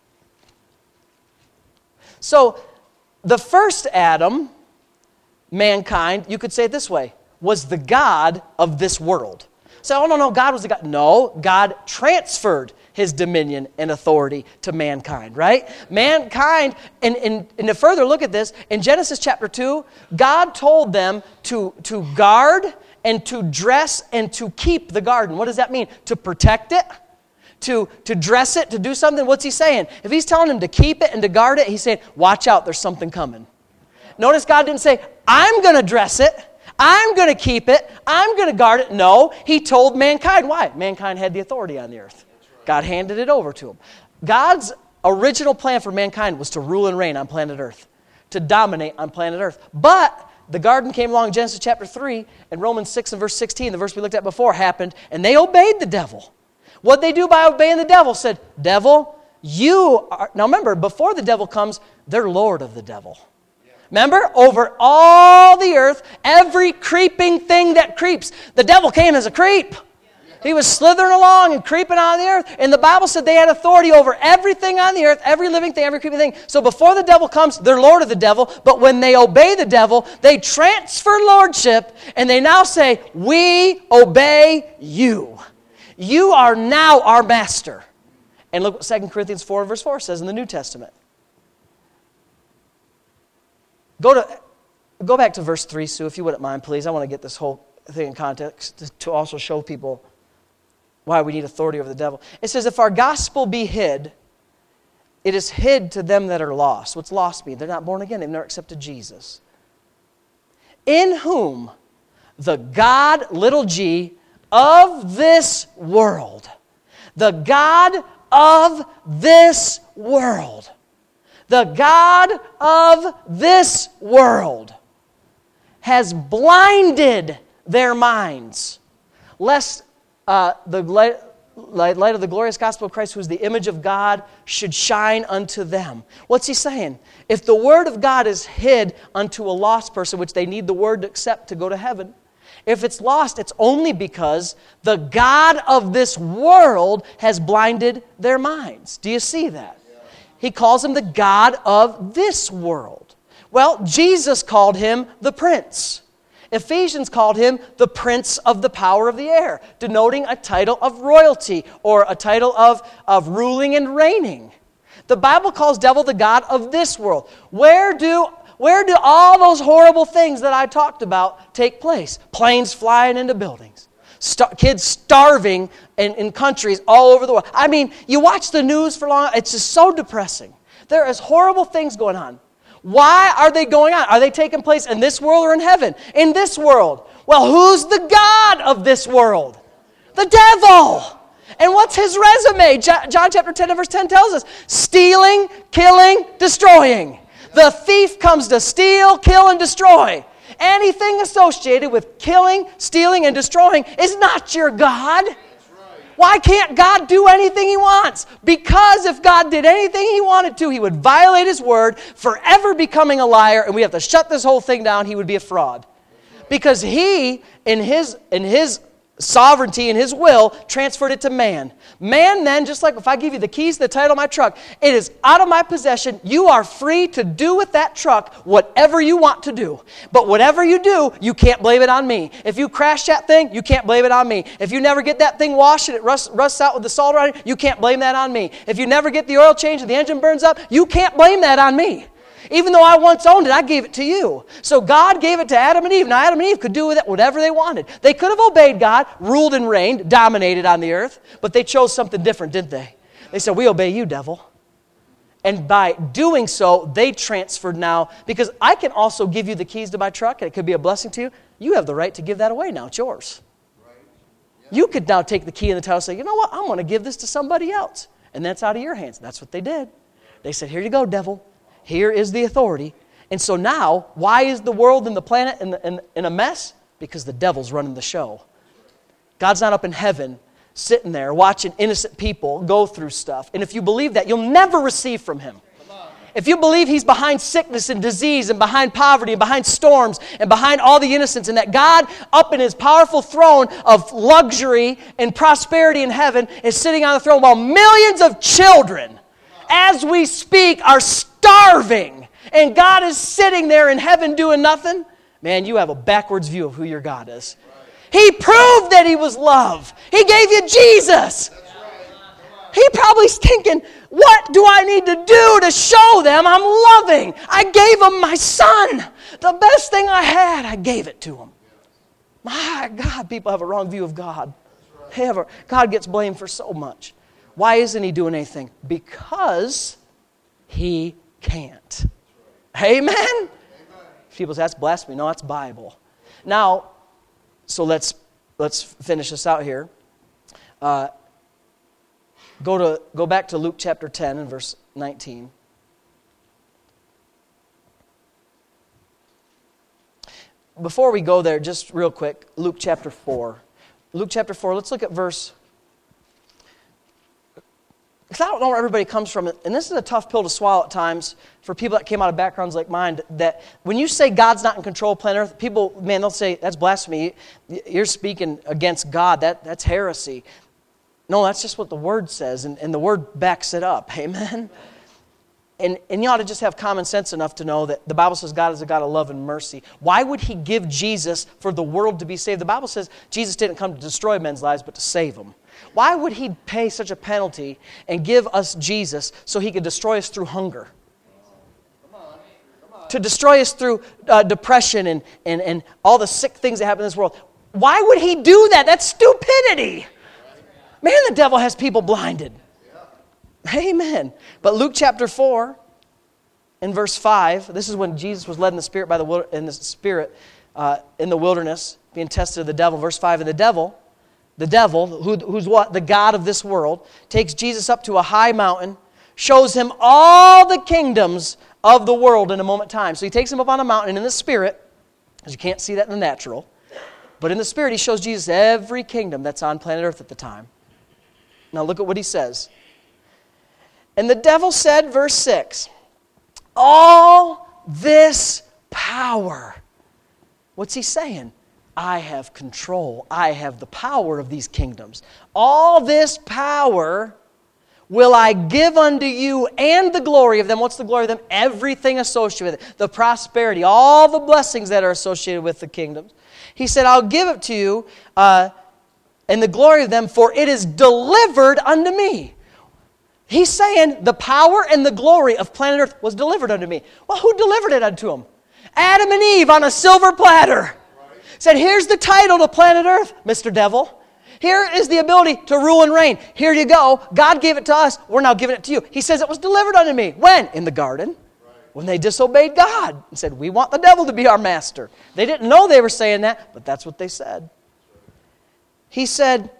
So the first Adam, mankind, you could say it this way, was the God of this world. So, no, God was the God. No, God transferred his dominion and authority to mankind, right? Mankind, and to further look at this, in Genesis chapter 2, God told them to guard and to dress and to keep the garden. What does that mean? To protect it, to dress it, to do something. What's he saying? If he's telling them to keep it and to guard it, he's saying, watch out, there's something coming. Notice God didn't say, I'm going to dress it, I'm going to keep it, I'm going to guard it. No, he told mankind. Why? Mankind had the authority on the earth. God handed it over to him. God's original plan for mankind was to rule and reign on planet Earth, to dominate on planet Earth. But the garden came along in Genesis chapter 3, and Romans 6 and verse 16, the verse we looked at before, happened, and they obeyed the devil. What they do by obeying the devil said, devil, you are... Now remember, before the devil comes, they're Lord of the devil. Remember, over all the earth, every creeping thing that creeps, the devil came as a creep. He was slithering along and creeping on the earth. And the Bible said they had authority over everything on the earth, every living thing, every creeping thing. So before the devil comes, they're Lord of the devil. But when they obey the devil, they transfer lordship, and they now say, we obey you. You are now our master. And look what 2 Corinthians 4 verse 4 says in the New Testament. Go back to verse 3, Sue, if you wouldn't mind, please. I want to get this whole thing in context to also show people why we need authority over the devil. It says, if our gospel be hid, it is hid to them that are lost. What's lost mean? They're not born again. They've never accepted Jesus. In whom the God, little g, of this world, the God of this world, the God of this world has blinded their minds lest the light of the glorious gospel of Christ, who is the image of God, should shine unto them. What's he saying? If the word of God is hid unto a lost person, which they need the word to accept to go to heaven, if it's lost, it's only because the God of this world has blinded their minds. Do you see that? He calls him the God of this world. Well, Jesus called him the prince. Ephesians called him the prince of the power of the air, denoting a title of royalty or a title of ruling and reigning. The Bible calls devil the God of this world. Where do all those horrible things that I talked about take place? Planes flying into buildings. Kids starving in countries all over the world. I mean, you watch the news for long, it's just so depressing. There is horrible things going on. Why are they going on? Are they taking place in this world or in heaven? In this world. Well, who's the God of this world? The devil. And what's his resume? John chapter 10 and verse 10 tells us, stealing, killing, destroying. The thief comes to steal, kill, and destroy. Anything associated with killing, stealing, and destroying is not your God. Why can't God do anything He wants? Because if God did anything He wanted to, He would violate His word, forever becoming a liar, and we have to shut this whole thing down. He would be a fraud. Because He, in His sovereignty and His will, transferred it to man. Man then, just like if I give you the keys to the title of my truck, it is out of my possession. You are free to do with that truck whatever you want to do. But whatever you do, you can't blame it on me. If you crash that thing, you can't blame it on me. If you never get that thing washed and it rusts out with the salt on it, you can't blame that on me. If you never get the oil changed and the engine burns up, you can't blame that on me. Even though I once owned it, I gave it to you. So God gave it to Adam and Eve. Now Adam and Eve could do with it whatever they wanted. They could have obeyed God, ruled and reigned, dominated on the earth, but they chose something different, didn't they? They said, we obey you, devil. And by doing so, they transferred now, because I can also give you the keys to my truck, and it could be a blessing to you. You have the right to give that away now. It's yours. Right. Yeah. You could now take the key in the title and say, you know what, I'm going to give this to somebody else. And that's out of your hands. That's what they did. They said, here you go, devil. Here is the authority. And so now, why is the world and the planet in a mess? Because the devil's running the show. God's not up in heaven sitting there watching innocent people go through stuff. And if you believe that, you'll never receive from Him. If you believe He's behind sickness and disease and behind poverty and behind storms and behind all the innocence, and that God up in His powerful throne of luxury and prosperity in heaven is sitting on the throne while millions of children, as we speak, are starving, and God is sitting there in heaven doing nothing, man, you have a backwards view of who your God is. He proved that He was love. He gave you Jesus. He probably's thinking, what do I need to do to show them I'm loving? I gave them my son. The best thing I had, I gave it to them. My God, people have a wrong view of God. God gets blamed for so much. Why isn't He doing anything? Because He can't. Amen? People say, that's blasphemy. No, that's Bible. Now, so let's finish this out here. Go back to Luke chapter 10 and verse 19. Before we go there, just real quick, Luke chapter 4. Luke chapter 4, let's look at verse... Because I don't know where everybody comes from, and this is a tough pill to swallow at times for people that came out of backgrounds like mine, that when you say God's not in control of planet Earth, people, man, they'll say, that's blasphemy. You're speaking against God. That's heresy. No, that's just what the Word says, and the Word backs it up. Amen? And you ought to just have common sense enough to know that the Bible says God is a God of love and mercy. Why would He give Jesus for the world to be saved? The Bible says Jesus didn't come to destroy men's lives, but to save them. Why would He pay such a penalty and give us Jesus so He could destroy us through hunger? To destroy us through depression and all the sick things that happen in this world. Why would He do that? That's stupidity. Man, the devil has people blinded. Amen. But Luke chapter 4 in verse 5, this is when Jesus was led in the Spirit in the wilderness, being tested of the devil. Verse 5, and the devil, who's what? The God of this world, takes Jesus up to a high mountain, shows Him all the kingdoms of the world in a moment of time. So He takes Him up on a mountain in the Spirit, because you can't see that in the natural. But in the Spirit, he shows Jesus every kingdom that's on planet Earth at the time. Now look at what he says. And the devil said, verse 6, all this power. What's he saying? I have control. I have the power of these kingdoms. All this power will I give unto you, and the glory of them. What's the glory of them? Everything associated with it. The prosperity, all the blessings that are associated with the kingdoms. He said, I'll give it to you, and the glory of them, for it is delivered unto me. He's saying the power and the glory of planet Earth was delivered unto me. Well, who delivered it unto him? Adam and Eve on a silver platter. Said, here's the title to planet Earth, Mr. Devil. Here is the ability to rule and reign. Here you go. God gave it to us. We're now giving it to you. He says it was delivered unto me. When? In the garden. When they disobeyed God and said, we want the devil to be our master. They didn't know they were saying that, but that's what they said. He said,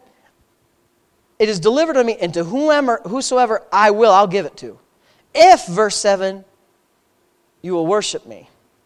it is delivered unto me, and to whosoever I will, I'll give it to. If, verse 7, you will worship me,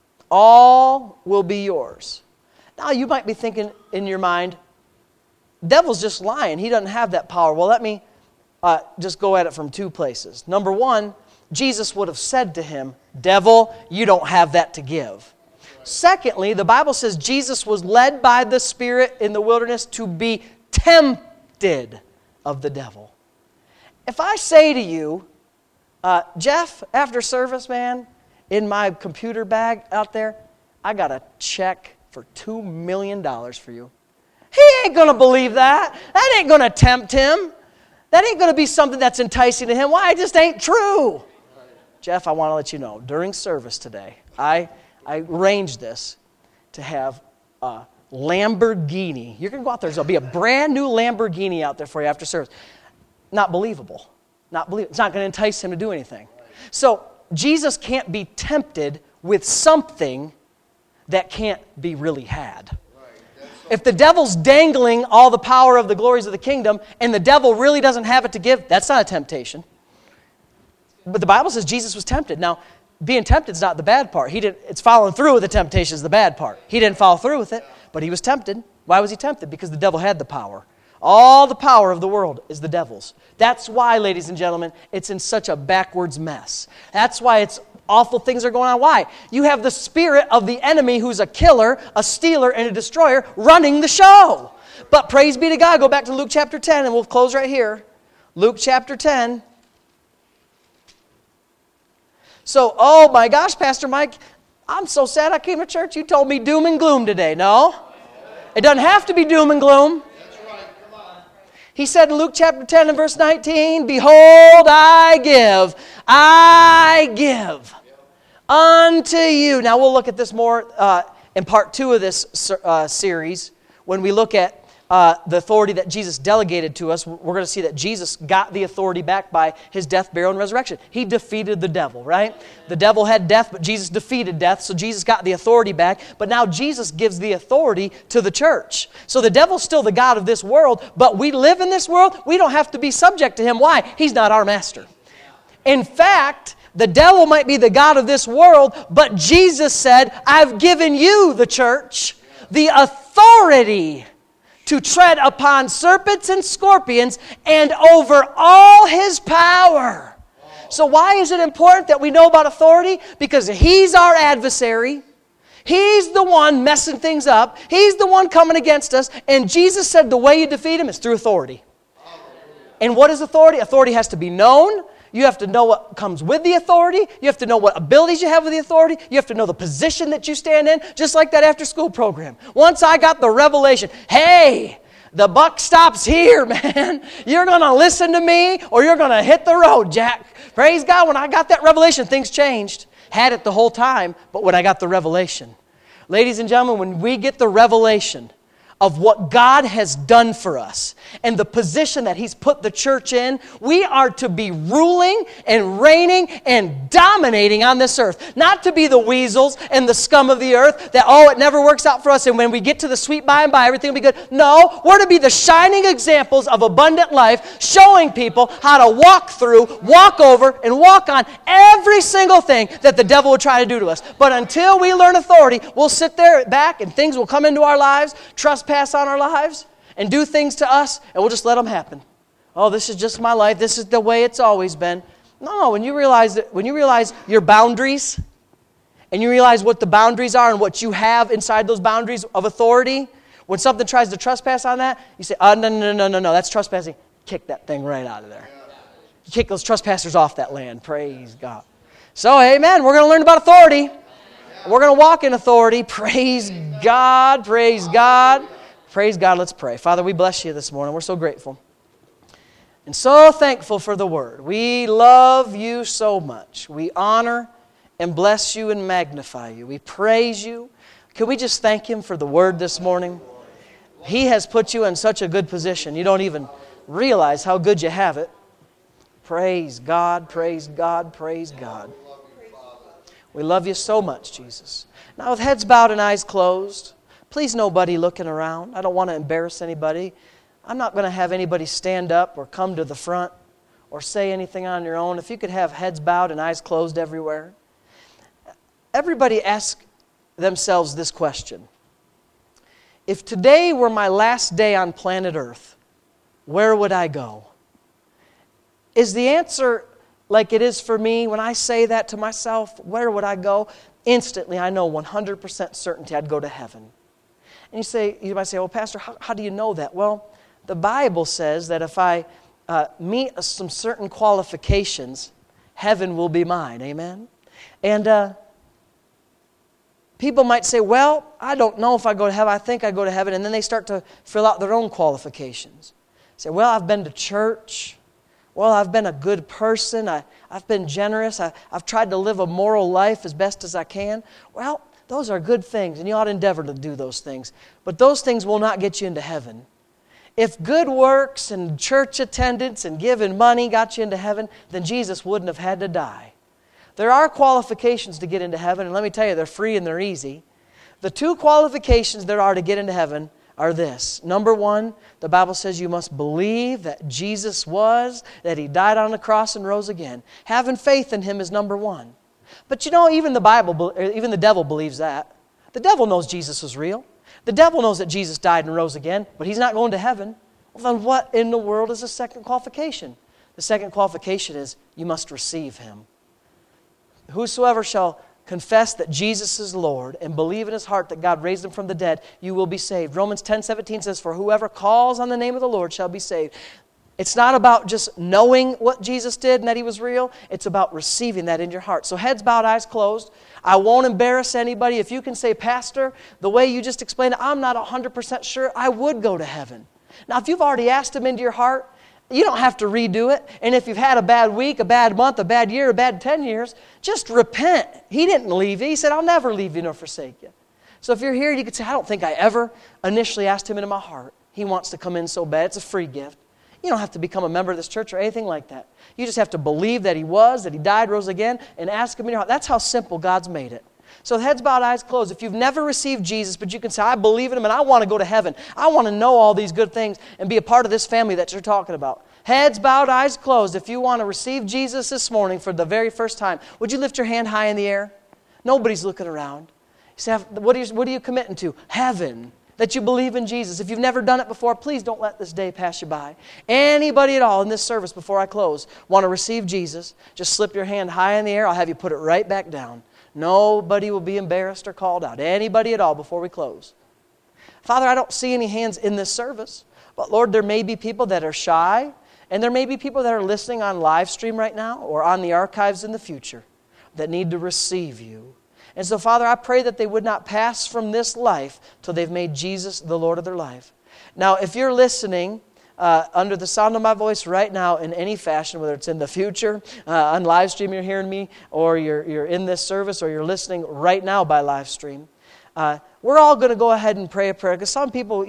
all will be yours. Now you might be thinking in your mind, devil's just lying. He doesn't have that power. Well, let me just go at it from two places. Number one, Jesus would have said to him, devil, you don't have that to give. Secondly, the Bible says Jesus was led by the Spirit in the wilderness to be tempted of the devil. If I say to you, Jeff, after service, man, in my computer bag out there, I got a check for $2 million for you. He ain't going to believe that. That ain't going to tempt him. That ain't going to be something that's enticing to him. Why? It just ain't true. Jeff, I want to let you know, during service today, I arranged this to have a Lamborghini. You're going to go out there. There'll be a brand new Lamborghini out there for you after service. Not believable. Not believable. It's not going to entice him to do anything. So Jesus can't be tempted with something that can't be really had. If the devil's dangling all the power of the glories of the kingdom and the devil really doesn't have it to give, that's not a temptation. But the Bible says Jesus was tempted. Now, being tempted is not the bad part. It's following through with the temptation is the bad part. He didn't follow through with it, but he was tempted. Why was he tempted? Because the devil had the power. All the power of the world is the devil's. That's why, ladies and gentlemen, it's in such a backwards mess. That's why it's awful things are going on. Why? You have the spirit of the enemy who's a killer, a stealer, and a destroyer running the show. But praise be to God. Go back to Luke chapter 10, and we'll close right here. Luke chapter 10. So, oh my gosh, Pastor Mike, I'm so sad I came to church. You told me doom and gloom today. No? It doesn't have to be doom and gloom. He said in Luke chapter 10 and verse 19, behold, I give unto you. Now we'll look at this more in part 2 of this series when we look at the authority that Jesus delegated to us. We're going to see that Jesus got the authority back by his death, burial, and resurrection. He defeated the devil, right? The devil had death, but Jesus defeated death, so Jesus got the authority back. But now Jesus gives the authority to the church. So the devil's still the god of this world, but we live in this world. We don't have to be subject to him. Why? He's not our master. In fact, the devil might be the god of this world, but Jesus said, I've given you, the church, the authority to tread upon serpents and scorpions and over all his power. So why is it important that we know about authority? Because he's our adversary. He's the one messing things up. He's the one coming against us. And Jesus said the way you defeat him is through authority. And what is authority? Authority has to be known. You have to know what comes with the authority. You have to know what abilities you have with the authority. You have to know the position that you stand in, just like that after-school program. Once I got the revelation, hey, the buck stops here, man. You're going to listen to me or you're going to hit the road, Jack. Praise God, when I got that revelation, things changed. Had it the whole time, but when I got the revelation. Ladies and gentlemen, when we get the revelation of what God has done for us and the position that he's put the church in, we are to be ruling and reigning and dominating on this earth. Not to be the weasels and the scum of the earth that, oh, it never works out for us and when we get to the sweet by and by, everything will be good. No, we're to be the shining examples of abundant life, showing people how to walk through, walk over, and walk on every single thing that the devil would try to do to us. But until we learn authority, we'll sit there back and things will come into our lives. Trust trespass on our lives and do things to us, and we'll just let them happen. Oh, this is just my life. This is the way it's always been. No, when you realize your boundaries, and you realize what the boundaries are and what you have inside those boundaries of authority, when something tries to trespass on that, you say, no, that's trespassing. Kick that thing right out of there. You kick those trespassers off that land. Praise God. So, amen. We're going to learn about authority. We're going to walk in authority. Praise God. Praise God. Praise God. Let's pray. Father, we bless you this morning. We're so grateful and so thankful for the Word. We love you so much. We honor and bless you and magnify you. We praise you. Can we just thank Him for the Word this morning? He has put you in such a good position. You don't even realize how good you have it. Praise God, praise God, praise God. We love you so much, Jesus. Now with heads bowed and eyes closed, please nobody looking around. I don't want to embarrass anybody. I'm not going to have anybody stand up or come to the front or say anything on your own. If you could have heads bowed and eyes closed everywhere. Everybody ask themselves this question. If today were my last day on planet Earth, where would I go? Is the answer like it is for me when I say that to myself, where would I go? Instantly, I know 100% certainty I'd go to heaven. And you might say, well, Pastor, how do you know that? Well, the Bible says that if I meet some certain qualifications, heaven will be mine. Amen? And people might say, well, I don't know if I go to heaven. I think I go to heaven. And then they start to fill out their own qualifications. Say, well, I've been to church. Well, I've been a good person. I've been generous. I've tried to live a moral life as best as I can. Well, those are good things, and you ought to endeavor to do those things. But those things will not get you into heaven. If good works and church attendance and giving money got you into heaven, then Jesus wouldn't have had to die. There are qualifications to get into heaven, and let me tell you, they're free and they're easy. The two qualifications there are to get into heaven are this. Number one, the Bible says you must believe that Jesus was, that He died on the cross and rose again. Having faith in Him is number one. But you know, even the devil believes that. The devil knows Jesus was real. The devil knows that Jesus died and rose again, but he's not going to heaven. Well, then what in the world is the second qualification? The second qualification is you must receive Him. Whosoever shall confess that Jesus is Lord and believe in his heart that God raised Him from the dead, you will be saved. Romans 10:17 says, for whoever calls on the name of the Lord shall be saved. It's not about just knowing what Jesus did and that He was real. It's about receiving that in your heart. So heads bowed, eyes closed. I won't embarrass anybody. If you can say, Pastor, the way you just explained it, I'm not 100% sure I would go to heaven. Now, if you've already asked Him into your heart, you don't have to redo it. And if you've had a bad week, a bad month, a bad year, a bad 10 years, just repent. He didn't leave you. He said, I'll never leave you nor forsake you. So if you're here, you could say, I don't think I ever initially asked Him into my heart. He wants to come in so bad. It's a free gift. You don't have to become a member of this church or anything like that. You just have to believe that He was, that He died, rose again, and ask Him in your heart. That's how simple God's made it. So heads bowed, eyes closed. If you've never received Jesus, but you can say, I believe in Him and I want to go to heaven. I want to know all these good things and be a part of this family that you're talking about. Heads bowed, eyes closed. If you want to receive Jesus this morning for the very first time, would you lift your hand high in the air? Nobody's looking around. You say, what are you committing to? Heaven. That you believe in Jesus. If you've never done it before, please don't let this day pass you by. Anybody at all in this service before I close want to receive Jesus, just slip your hand high in the air. I'll have you put it right back down. Nobody will be embarrassed or called out. Anybody at all before we close. Father, I don't see any hands in this service. But Lord, there may be people that are shy, and there may be people that are listening on live stream right now or on the archives in the future that need to receive You. And so, Father, I pray that they would not pass from this life till they've made Jesus the Lord of their life. Now, if you're listening under the sound of my voice right now in any fashion, whether it's in the future, on live stream you're hearing me, or you're in this service, or you're listening right now by live stream, we're all going to go ahead and pray a prayer. Because some people,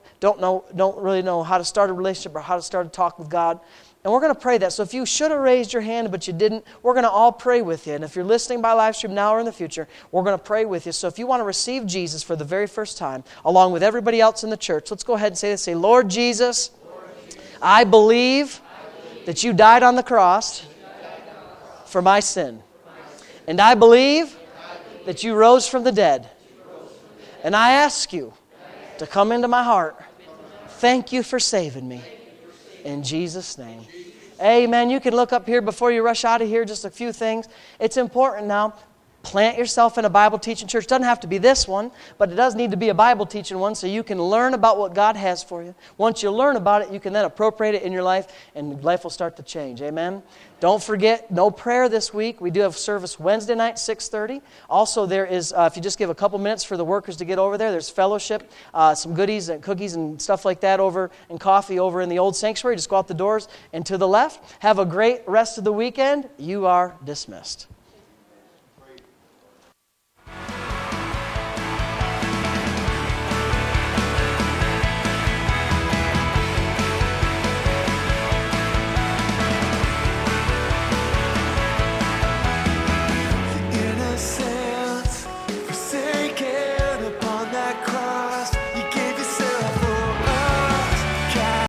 don't really know how to start a relationship or how to start a talk with God. And we're going to pray that. So if you should have raised your hand but you didn't, we're going to all pray with you. And if you're listening by live stream now or in the future, we're going to pray with you. So if you want to receive Jesus for the very first time, along with everybody else in the church, let's go ahead and say this. Say, Lord Jesus, I believe that You died on the cross for my sin. And I believe that You rose from the dead. And I ask You to come into my heart. Thank you for saving me. In Jesus' name. Amen. You can look up here before you rush out of here, just a few things. It's important now. Plant yourself in a Bible teaching church. It doesn't have to be this one, but it does need to be a Bible teaching one so you can learn about what God has for you. Once you learn about it, you can then appropriate it in your life, and life will start to change. Amen? Don't forget, no prayer this week. We do have service Wednesday night, 6:30. Also, there is, if you just give a couple minutes for the workers to get over there, there's fellowship, some goodies and cookies and stuff like that over, and coffee over in the old sanctuary. Just go out the doors and to the left. Have a great rest of the weekend. You are dismissed.